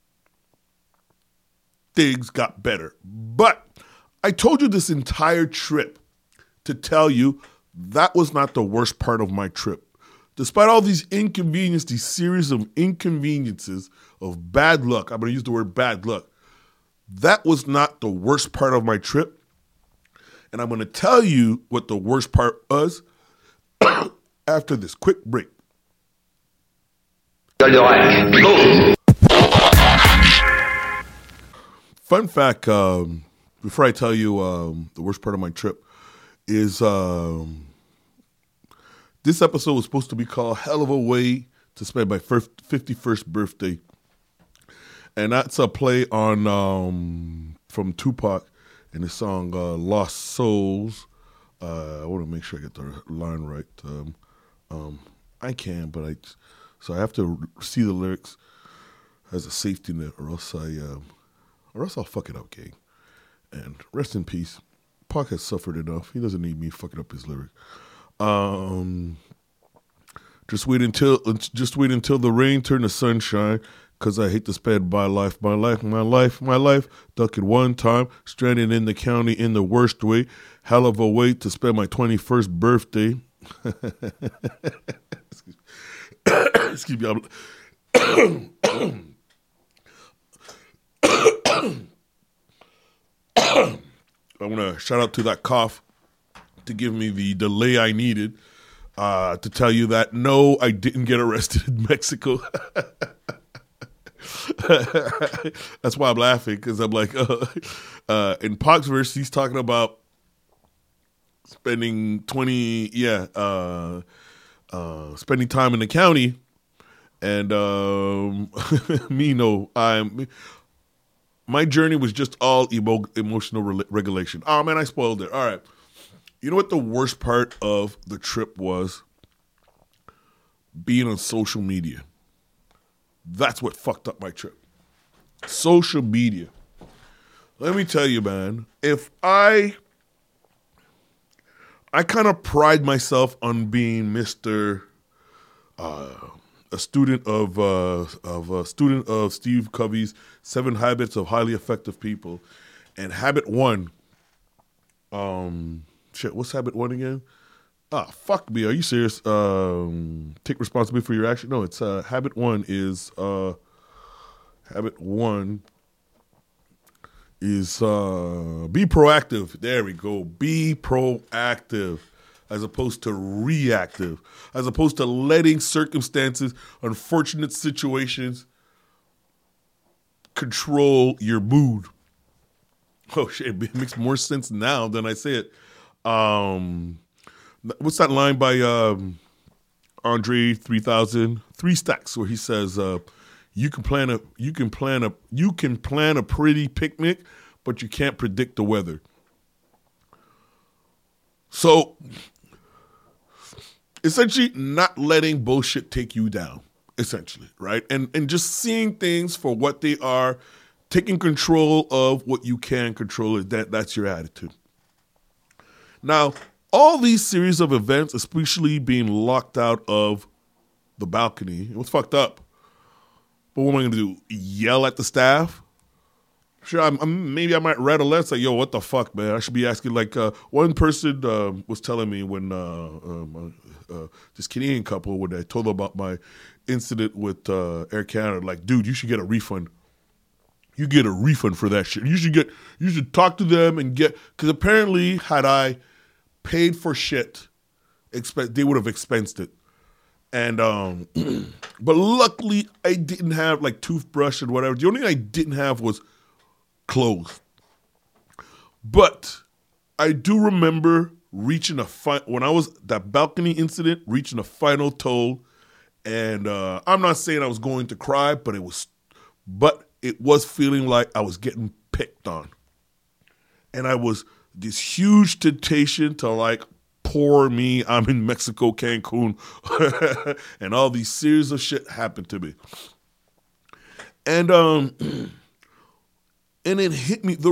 things got better. But I told you this entire trip to tell you that was not the worst part of my trip. Despite all these inconveniences, these series of inconveniences of bad luck, I'm going to use the word bad luck, that was not the worst part of my trip. And I'm going to tell you what the worst part was after this quick break. Fun fact, before I tell you the worst part of my trip, is this episode was supposed to be called Hell of a Way to Spend My 51st Birthday. And that's a play on from Tupac and his song Lost Souls. I want to make sure I get the line right. I can, but so I have to see the lyrics as a safety net, or else I'll fuck it up, gang. And rest in peace. Pac has suffered enough. He doesn't need me fucking up his lyric. Just wait until the rain turn to sunshine, 'cause I hate to spend my life ducking one time, stranded in the county in the worst way. Hell of a way to spend my 21st birthday. Excuse me. I want to shout out to that cough to give me the delay I needed to tell you that no, I didn't get arrested in Mexico. That's why I'm laughing, because I'm like, in Pac's verse, he's talking about spending spending time in the county, and my journey was just all emotional regulation. Oh man, I spoiled it. All right, you know what the worst part of the trip was? Being on social media. That's what fucked up my trip. Social media. Let me tell you, man, if I kind of pride myself on being Mr. A student of Steve Covey's 7 Habits of Highly Effective People, and habit 1. What's habit 1 again? Fuck me. Are you serious? Take responsibility for your action. No, it's habit 1 is be proactive. There we go. Be proactive as opposed to reactive, as opposed to letting circumstances, unfortunate situations control your mood. Oh shit, it makes more sense now than I say it. What's that line by Andre 3000, 3 Stacks, where he says, you can plan a pretty picnic, but you can't predict the weather. So essentially not letting bullshit take you down, essentially, right? And just seeing things for what they are, taking control of what you can control, that's your attitude. Now, all these series of events, especially being locked out of the balcony, it was fucked up. But what am I going to do? Yell at the staff? Sure, maybe I might write a letter, say, yo, what the fuck, man? I should be asking, like, one person was telling me when this Canadian couple, when I told them about my incident with Air Canada, like, dude, you should get a refund. You get a refund for that shit. You should talk to them and because apparently had I paid for shit, they would have expensed it. And, but luckily I didn't have like toothbrush and whatever. The only thing I didn't have was clothes. But I do remember reaching when I was, that balcony incident, reaching a final toll. And I'm not saying I was going to cry, but it was feeling like I was getting picked on. And I was this huge temptation to like, poor me, I'm in Mexico, Cancun, and all these series of shit happened to me. And it hit me,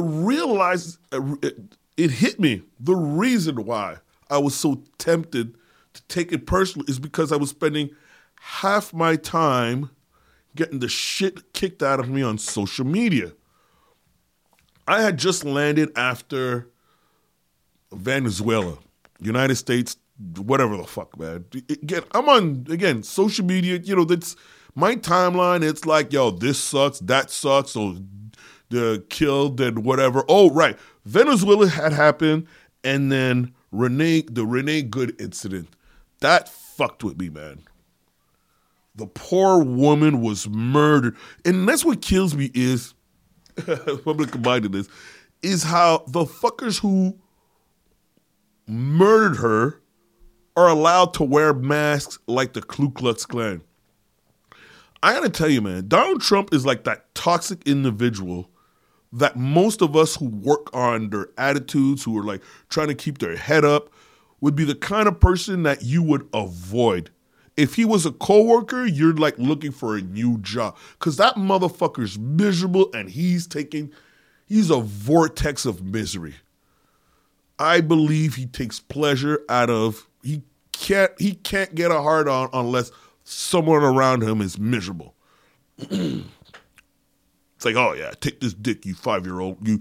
it hit me, the reason why I was so tempted to take it personally is because I was spending half my time getting the shit kicked out of me on social media. I had just landed after Venezuela, United States, whatever the fuck, man. Again, I'm on, social media, that's my timeline. It's like, yo, this sucks, that sucks, so the killed and whatever. Oh, right. Venezuela had happened, And then the Renee Good incident, that fucked with me, man. The poor woman was murdered. And that's what kills me is, public combined in this, is how the fuckers who murdered her are allowed to wear masks like the Ku Klux Klan. I gotta tell you, man, Donald Trump is like that toxic individual that most of us who work on their attitudes, who are like trying to keep their head up, would be the kind of person that you would avoid. If he was a coworker, you're like looking for a new job. Because that motherfucker's miserable and he's a vortex of misery. I believe he takes pleasure out of, he can't get a hard on unless someone around him is miserable. It's like, oh yeah, take this dick, you 5-year-old, you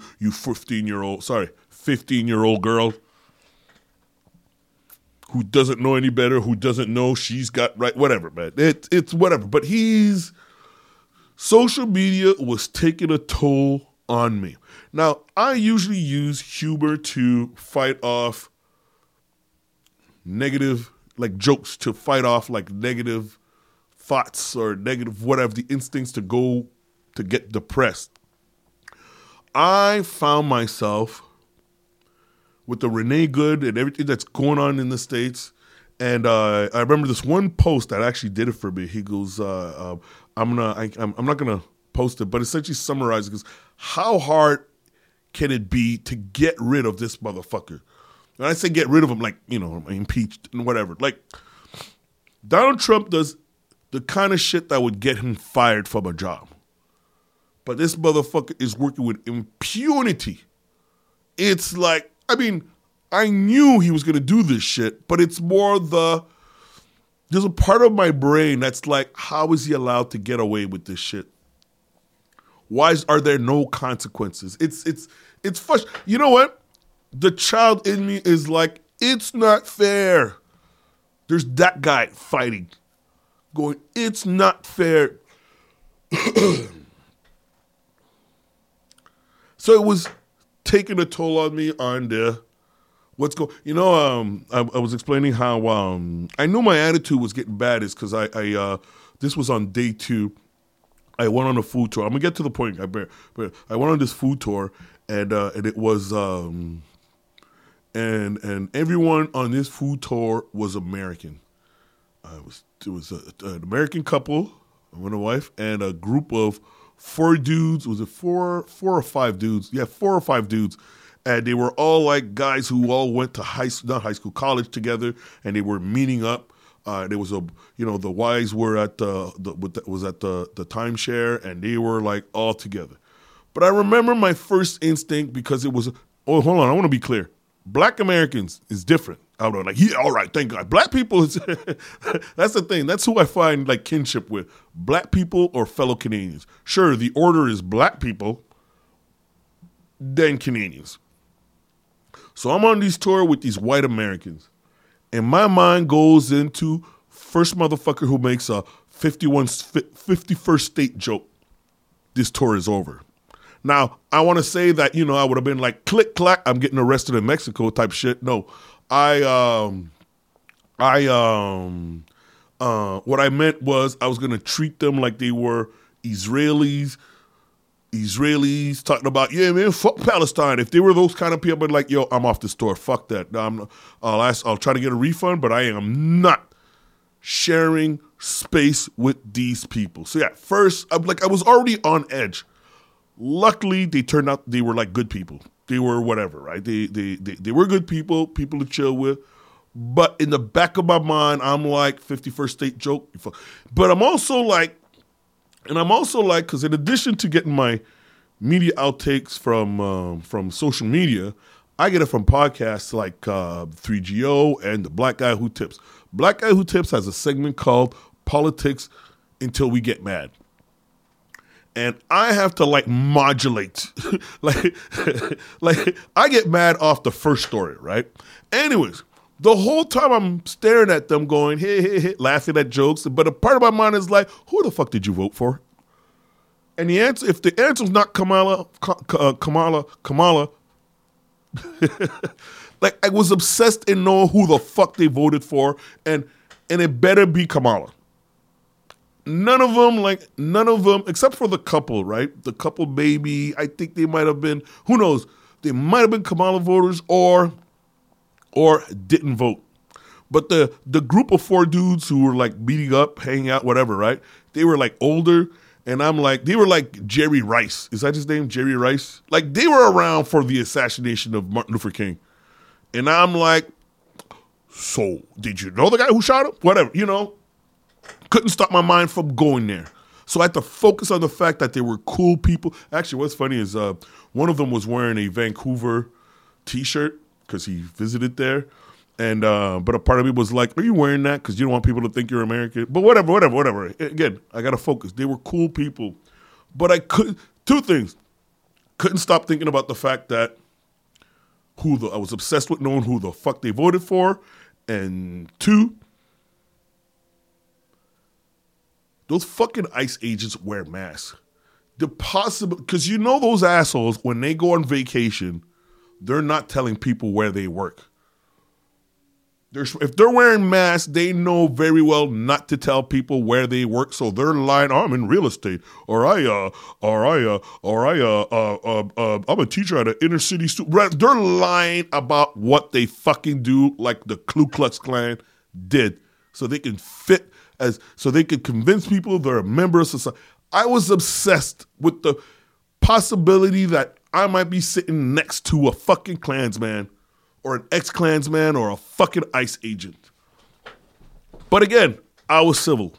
15-year-old girl who doesn't know any better, who doesn't know she's got right, whatever, man. It's whatever. But social media was taking a toll on me. Now, I usually use humor to fight off negative, like jokes, to fight off like negative thoughts or negative whatever, the instincts to go to get depressed. I found myself with the Renee Good and everything that's going on in the States. And I remember this one post that actually did it for me. He goes, I'm not gonna post it, but essentially summarizes how hard can it be to get rid of this motherfucker. And I say get rid of him like, impeached and whatever. Like, Donald Trump does the kind of shit that would get him fired from a job. But this motherfucker is working with impunity. It's like, I knew he was going to do this shit, but it's more there's a part of my brain that's like, how is he allowed to get away with this shit? Why are there no consequences? It's frustrating. You know what? The child in me is like, it's not fair. There's that guy fighting, going, it's not fair. So it was taking a toll on me on what's going. I was explaining how I knew my attitude was getting bad is because I this was on day 2. I went on a food tour. I'm gonna get to the point. But I went on this food tour, and it was and everyone on this food tour was American. It was an American couple, and a wife, and a group of 4 dudes. Was it 4 or 5 dudes? Yeah, 4 or 5 dudes. And they were all like guys who all went to college together, and they were meeting up. There was the wives were at the timeshare, and they were like all together. But I remember my first instinct, because it was, hold on, I want to be clear. Black Americans is different. I don't know, like, all right, thank God. Black people is, that's the thing. That's who I find like kinship with. Black people or fellow Canadians. Sure, the order is black people, then Canadians. So I'm on this tour with these white Americans, and my mind goes into first motherfucker who makes a 51st state joke. This tour is over. Now, I want to say that, I would have been like, click, clack, I'm getting arrested in Mexico type shit. No, what I meant was I was going to treat them like they were Israelis talking about, yeah, man, fuck Palestine. If they were those kind of people, I'd be like, yo, I'm off the store. Fuck that. I'll try to get a refund, but I am not sharing space with these people. So yeah, first, I was already on edge. Luckily, they turned out they were like good people. They were whatever, right? They were good people to chill with. But in the back of my mind, I'm like, 51st state joke. But I'm also like, because in addition to getting my media outtakes from social media, I get it from podcasts like 3GO and the Black Guy Who Tips. Black Guy Who Tips has a segment called Politics Until We Get Mad. And I have to like modulate, like I get mad off the first story, right? Anyways, the whole time I'm staring at them going, hey, laughing at jokes. But a part of my mind is like, who the fuck did you vote for? And the answer, if the answer's not Kamala, Like, I was obsessed in knowing who the fuck they voted for, and it better be Kamala. None of them, except for the couple, right? The couple, maybe, I think they might have been, who knows? They might have been Kamala voters or didn't vote. But the group of 4 dudes who were like meeting up, hanging out, whatever, right? They were like older, and I'm like, they were like Jerry Rice. Is that his name, Jerry Rice? Like, they were around for the assassination of Martin Luther King. And I'm like, so did you know the guy who shot him? Whatever, couldn't stop my mind from going there. So I had to focus on the fact that they were cool people. Actually, what's funny is one of them was wearing a Vancouver t-shirt because he visited there. And but a part of me was like, are you wearing that because you don't want people to think you're American? But whatever. Again, I got to focus. They were cool people. But two things. Couldn't stop thinking about the fact that I was obsessed with knowing who the fuck they voted for. And 2, those fucking ICE agents wear masks. Because those assholes, when they go on vacation, they're not telling people where they work. If they're wearing masks, they know very well not to tell people where they work. So they're lying. I'm in real estate, or I'm a teacher at an inner city school. They're lying about what they fucking do, like the Ku Klux Klan did, so they can so they could convince people they're a member of society. I was obsessed with the possibility that I might be sitting next to a fucking Klansman or an ex-Klansman or a fucking ICE agent. But again, I was civil.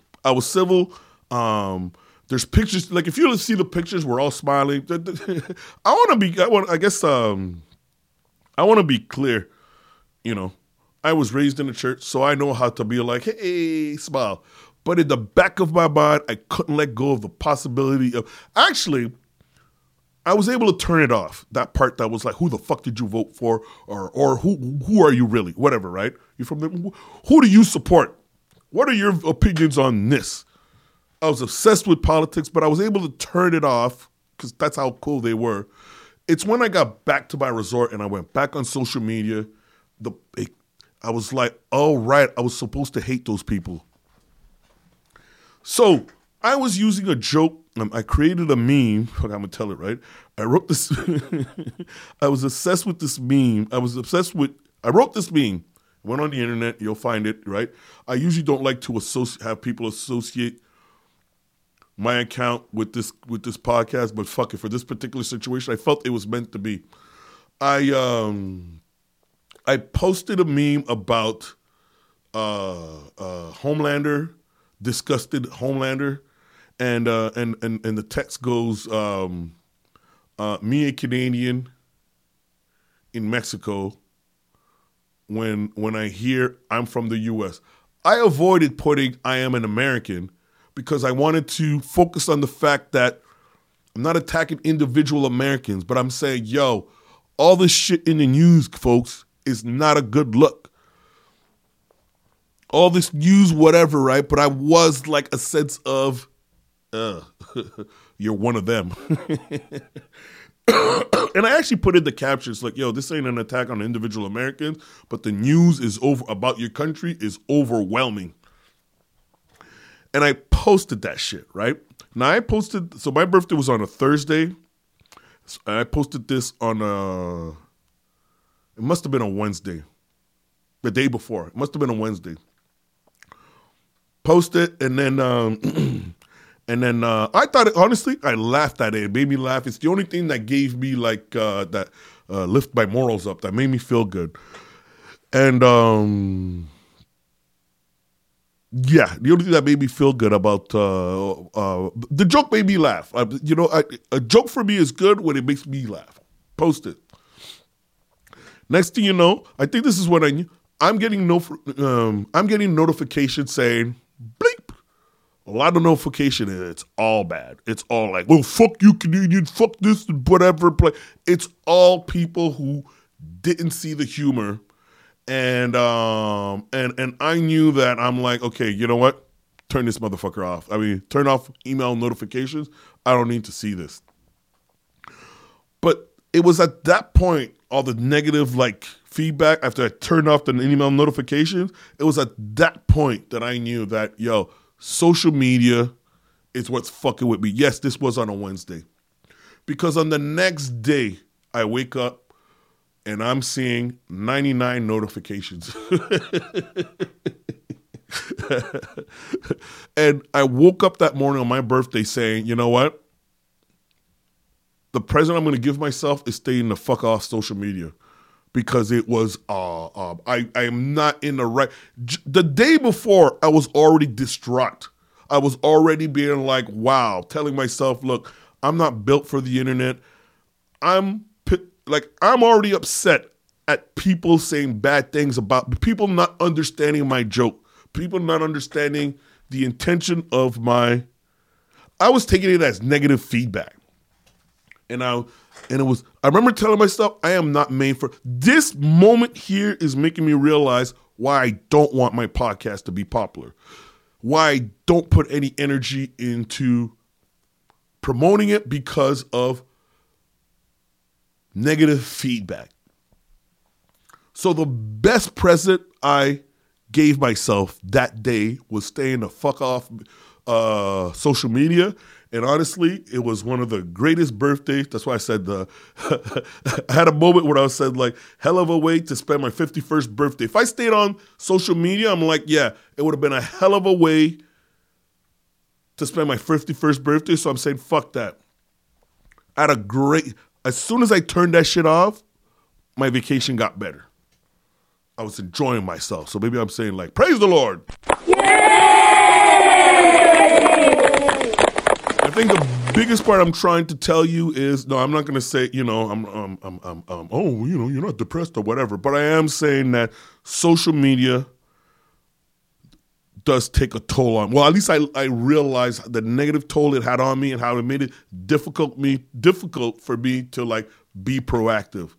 There's pictures, like if you see the pictures, we're all smiling. I want to be clear, I was raised in the church, so I know how to be like, hey, smile. But in the back of my mind, I couldn't let go of the possibility of, actually, I was able to turn it off. That part that was like, who the fuck did you vote for? Or who are you really? Whatever, right? You're from who do you support? What are your opinions on this? I was obsessed with politics, but I was able to turn it off because that's how cool they were. It's when I got back to my resort and I went back on social media, I was like, oh, right, I was supposed to hate those people. So I was using a joke. I created a meme. I'm going to tell it, right? I wrote this. I was obsessed with this meme. I wrote this meme. Went on the internet. You'll find it, right? I usually don't like to have people associate my account with this podcast, but fuck it. For this particular situation, I felt it was meant to be. I posted a meme about Homelander, disgusted Homelander, and the text goes, me a Canadian in Mexico when I hear I'm from the U.S. I avoided putting I am an American because I wanted to focus on the fact that I'm not attacking individual Americans, but I'm saying, yo, all this shit in the news, folks, is not a good look. All this news, whatever, right? But I was like a sense of, you're one of them. And I actually put in the captions like, yo, this ain't an attack on individual Americans, but the news is about your country is overwhelming. And I posted that shit, right? Now so my birthday was on a Thursday. So I posted this on it must have been a Wednesday. The day before. It must have been a Wednesday. Post it, and then I thought it, honestly, I laughed at it. It made me laugh. It's the only thing that gave me like that lift my morals up, that made me feel good. And yeah, the only thing that made me feel good about the joke made me laugh. A joke for me is good when it makes me laugh. Post it. Next thing you know, I think this is what I knew. I'm getting notifications saying bleep. A lot of notification, and it's all bad. It's all like, well, fuck you, Canadian, fuck this, whatever. It's all people who didn't see the humor, and I knew that. I'm like, okay, you know what? Turn this motherfucker off. I mean, turn off email notifications. I don't need to see this. But it was at that point, all the negative like feedback, after I turned off the email notifications, it was at that point that I knew that, social media is what's fucking with me. Yes, this was on a Wednesday. Because on the next day, I wake up and I'm seeing 99 notifications. And I woke up that morning on my birthday saying, you know what? The present I'm going to give myself is staying the fuck off social media. Because it was, I am not in the right. The day before, I was already distraught. I was already being like, wow, telling myself, look, I'm not built for the internet. I'm already upset at people saying bad things about people not understanding my joke. People not understanding the intention of I was taking it as negative feedback. And I remember telling myself, I am not made for this moment here is making me realize why I don't want my podcast to be popular. Why I don't put any energy into promoting it because of negative feedback. So the best present I gave myself that day was staying the fuck off social media. And honestly, it was one of the greatest birthdays. That's why I said I had a moment where I said, like, hell of a way to spend my 51st birthday. If I stayed on social media, I'm like, yeah, it would have been a hell of a way to spend my 51st birthday. So I'm saying, fuck that. As soon as I turned that shit off, my vacation got better. I was enjoying myself. So maybe I'm saying, like, praise the Lord. I think the biggest part I'm trying to tell you is, no, I'm not going to say, you're not depressed or whatever. But I am saying that social media does take a toll on. Well, at least I realized the negative toll it had on me and how it made it difficult for me to like be proactive.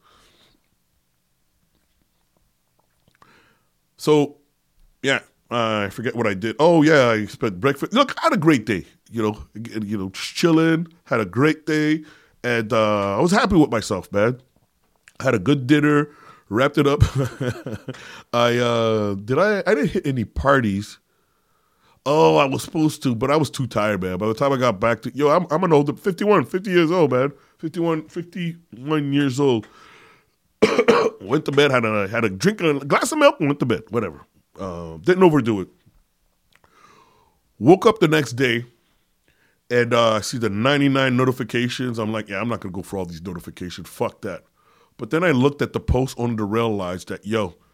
So, yeah, I forget what I did. Oh yeah, I spent breakfast. Look, I had a great day. Just chilling. Had a great day, and I was happy with myself, man. I had a good dinner. Wrapped it up. I didn't hit any parties. Oh, I was supposed to, but I was too tired, man. By the time I got back to, I'm an older, 50 years old, man. 51 years old. Went to bed, had a drink, a glass of milk, and went to bed. Whatever. Didn't overdo it. Woke up the next day, and I see the 99 notifications. I'm like, yeah, I'm not going to go for all these notifications. Fuck that. But then I looked at the post only to realize that,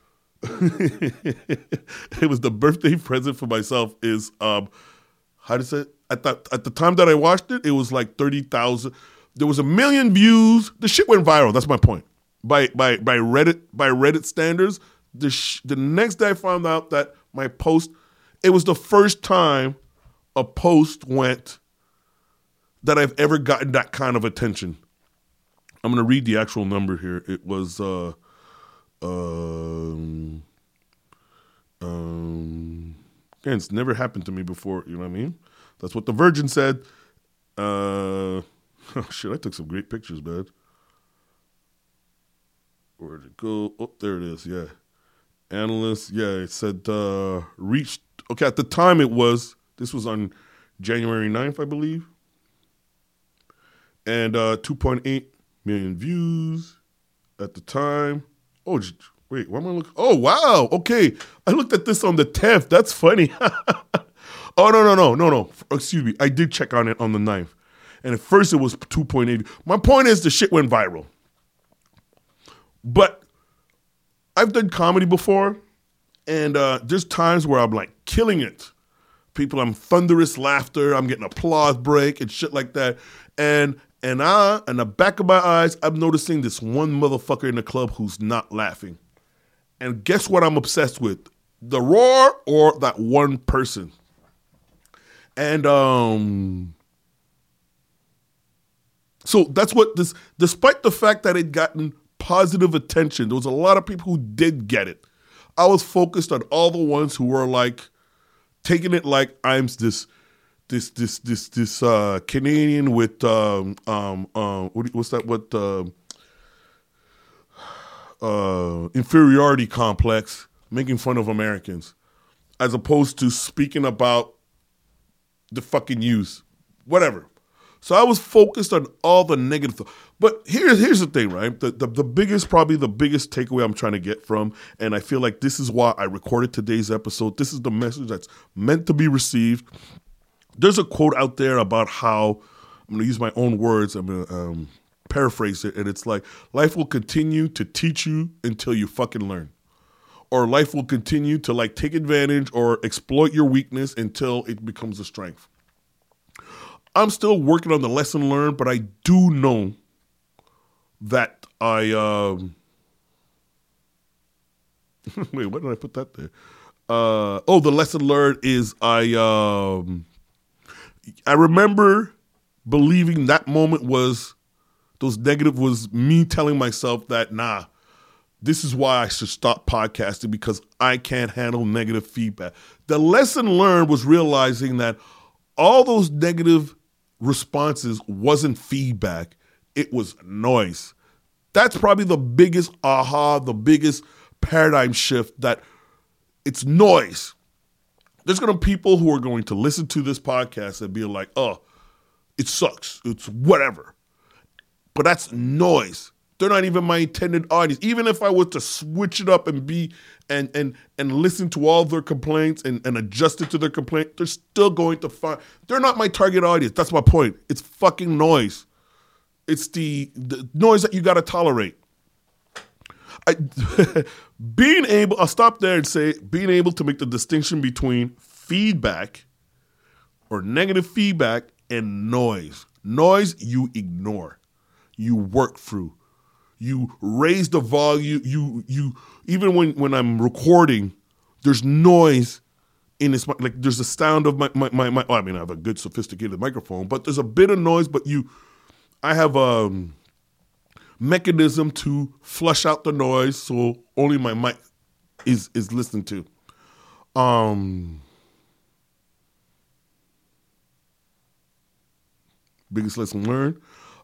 it was the birthday present for myself is, how to say it? At the time that I watched it, it was like 30,000. There was 1 million views. The shit went viral. That's my point. By Reddit standards, the next day I found out that my post, it was the first time a post went that I've ever gotten that kind of attention. I'm going to read the actual number here. It was, again, it's never happened to me before, you know what I mean? That's what the Virgin said. Oh shit, I took some great pictures, man. Where'd it go? Oh, there it is, yeah. Analyst, yeah, it said reached, okay, at the time this was on January 9th, I believe. And 2.8 million views at the time. Oh, wait, why am I looking? Oh, wow, okay. I looked at this on the 10th. That's funny. Oh, no. Excuse me. I did check on it on the 9th. And at first it was 2.8. My point is the shit went viral. But I've done comedy before, and there's times where I'm like killing it. I'm thunderous laughter, I'm getting applause break and shit like that. And in the back of my eyes, I'm noticing this one motherfucker in the club who's not laughing. And guess what I'm obsessed with? The roar or that one person. And so that's what this, despite the fact that it gotten positive attention, there was a lot of people who did get it. I was focused on all the ones who were like taking it like I'm this Canadian with what's that? What inferiority complex, making fun of Americans, as opposed to speaking about the fucking use, whatever. So I was focused on all the negative. But here's the thing, right? The biggest takeaway I'm trying to get from, and I feel like this is why I recorded today's episode. This is the message that's meant to be received. There's a quote out there about how, I'm going to use my own words, I'm going to paraphrase it, and it's like, life will continue to teach you until you fucking learn. Or life will continue to like take advantage or exploit your weakness until it becomes a strength. I'm still working on the lesson learned, but I do know that wait, why did I put that there? The lesson learned is I remember believing that moment was me telling myself that, nah, this is why I should stop podcasting, because I can't handle negative feedback. The lesson learned was realizing that all those negative responses wasn't feedback, it was noise. That's probably the biggest the biggest paradigm shift, that it's noise. There's going to be people who are going to listen to this podcast and be like, oh, it sucks, it's whatever. But that's noise. They're not even my intended audience. Even if I was to switch it up and be and listen to all their complaints and adjust it to their complaint, they're still going to find, they're not my target audience. That's my point. It's fucking noise. It's the noise that you got to tolerate. I'll stop there and say, being able to make the distinction between feedback or negative feedback and noise. Noise you ignore, you work through. You raise the volume. You even when I'm recording, there's noise in this. Like there's the sound of my. Well, I mean, I have a good sophisticated microphone, but there's a bit of noise. But I have a mechanism to flush out the noise, so only my mic is listened to. Biggest lesson learned.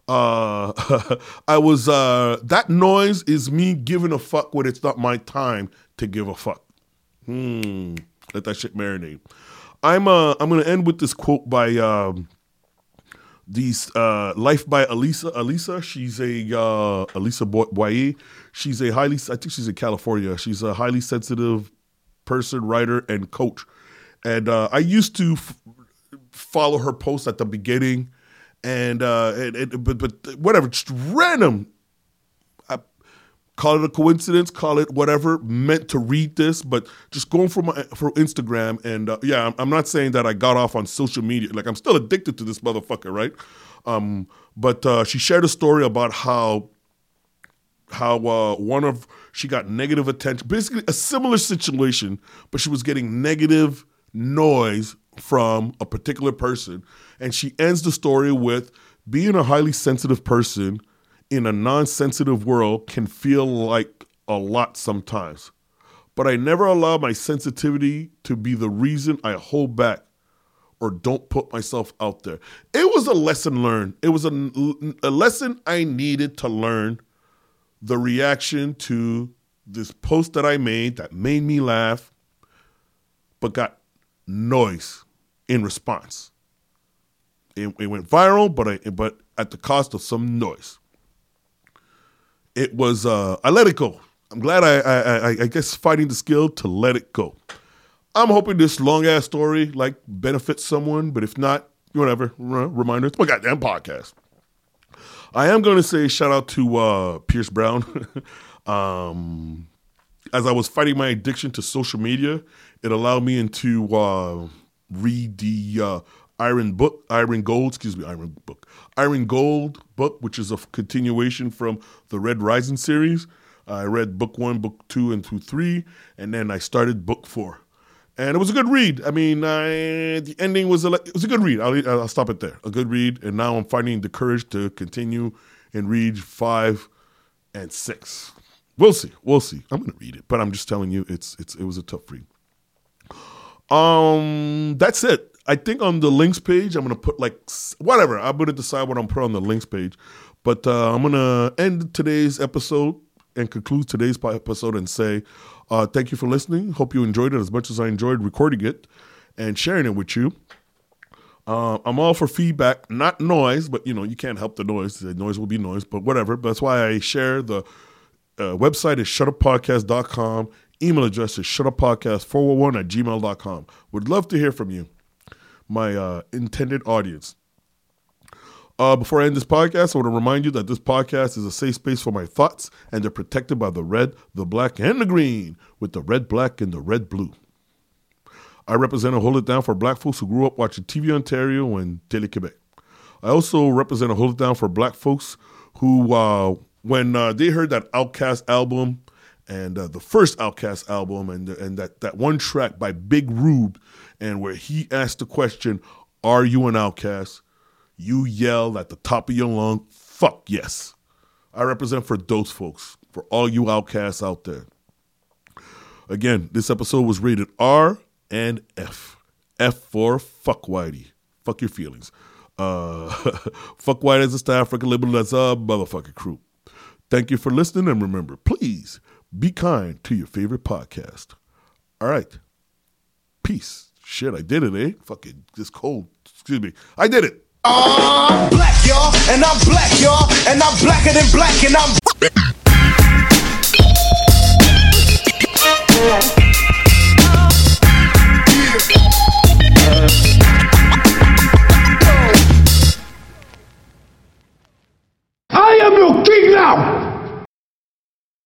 That noise is me giving a fuck when it's not my time to give a fuck. Let that shit marinate. I'm gonna end with this quote by Life by Elisa. She's Elisa Boyer. She's I think she's in California. She's a highly sensitive person, writer, and coach. And I used to follow her posts at the beginning. But whatever, just random. Call it a coincidence, call it whatever. Meant to read this, but just going for Instagram, and I'm not saying that I got off on social media. Like I'm still addicted to this motherfucker, right? But she shared a story about how she got negative attention, basically a similar situation, but she was getting negative noise from a particular person. And she ends the story with, being a highly sensitive person in a non-sensitive world can feel like a lot sometimes. But I never allow my sensitivity to be the reason I hold back or don't put myself out there. It was a lesson learned. It was a lesson I needed to learn. The reaction to this post that I made that made me laugh, but got noise in response. It went viral, but at the cost of some noise. It was, I let it go. I'm glad I guess finding the skill to let it go. I'm hoping this long-ass story, like, benefits someone, but if not, whatever, reminder, it's my goddamn podcast. I am going to say shout out to Pierce Brown. As I was fighting my addiction to social media, it allowed me to read the Iron Gold book, which is a continuation from the Red Rising series. I read book 1, book 2, and through 3, and then I started book 4. And it was a good read. I mean, the ending was it was a good read. I'll stop it there. A good read, and now I'm finding the courage to continue and read 5 and 6. We'll see. I'm going to read it, but I'm just telling you, it was a tough read. That's it. I think on the links page, I'm going to put I'm going to decide what I'm putting on the links page. But I'm going to end today's episode and conclude today's episode and say thank you for listening. Hope you enjoyed it as much as I enjoyed recording it and sharing it with you. I'm all for feedback, not noise, but you can't help the noise. The noise will be noise, but whatever. That's why I share. The website is shutuppodcast.com. Email address is shutuppodcast411@gmail.com. Would love to hear from you, my intended audience. Before I end this podcast, I want to remind you that this podcast is a safe space for my thoughts, and they're protected by the red, the black, and the green, with the red, black, and the red, blue. I represent and hold it down for black folks who grew up watching TV Ontario and Télé-Québec. I also represent and hold it down for black folks who, when they heard that Outkast album and the first Outkast album and that one track by Big Rube, and where he asked the question, "Are you an outcast?" you yelled at the top of your lung, "Fuck yes." I represent for those folks, for all you outcasts out there. Again, this episode was rated R and F. F for fuck Whitey. Fuck your feelings. Fuck Whitey as a South African liberal as a motherfucking crew. Thank you for listening, and remember, please be kind to your favorite podcast. All right. Peace. Shit, I did it, eh? Fucking this cold. Excuse me. I did it. I'm black, y'all, and I'm black, y'all, and I'm blacker than black, and I'm...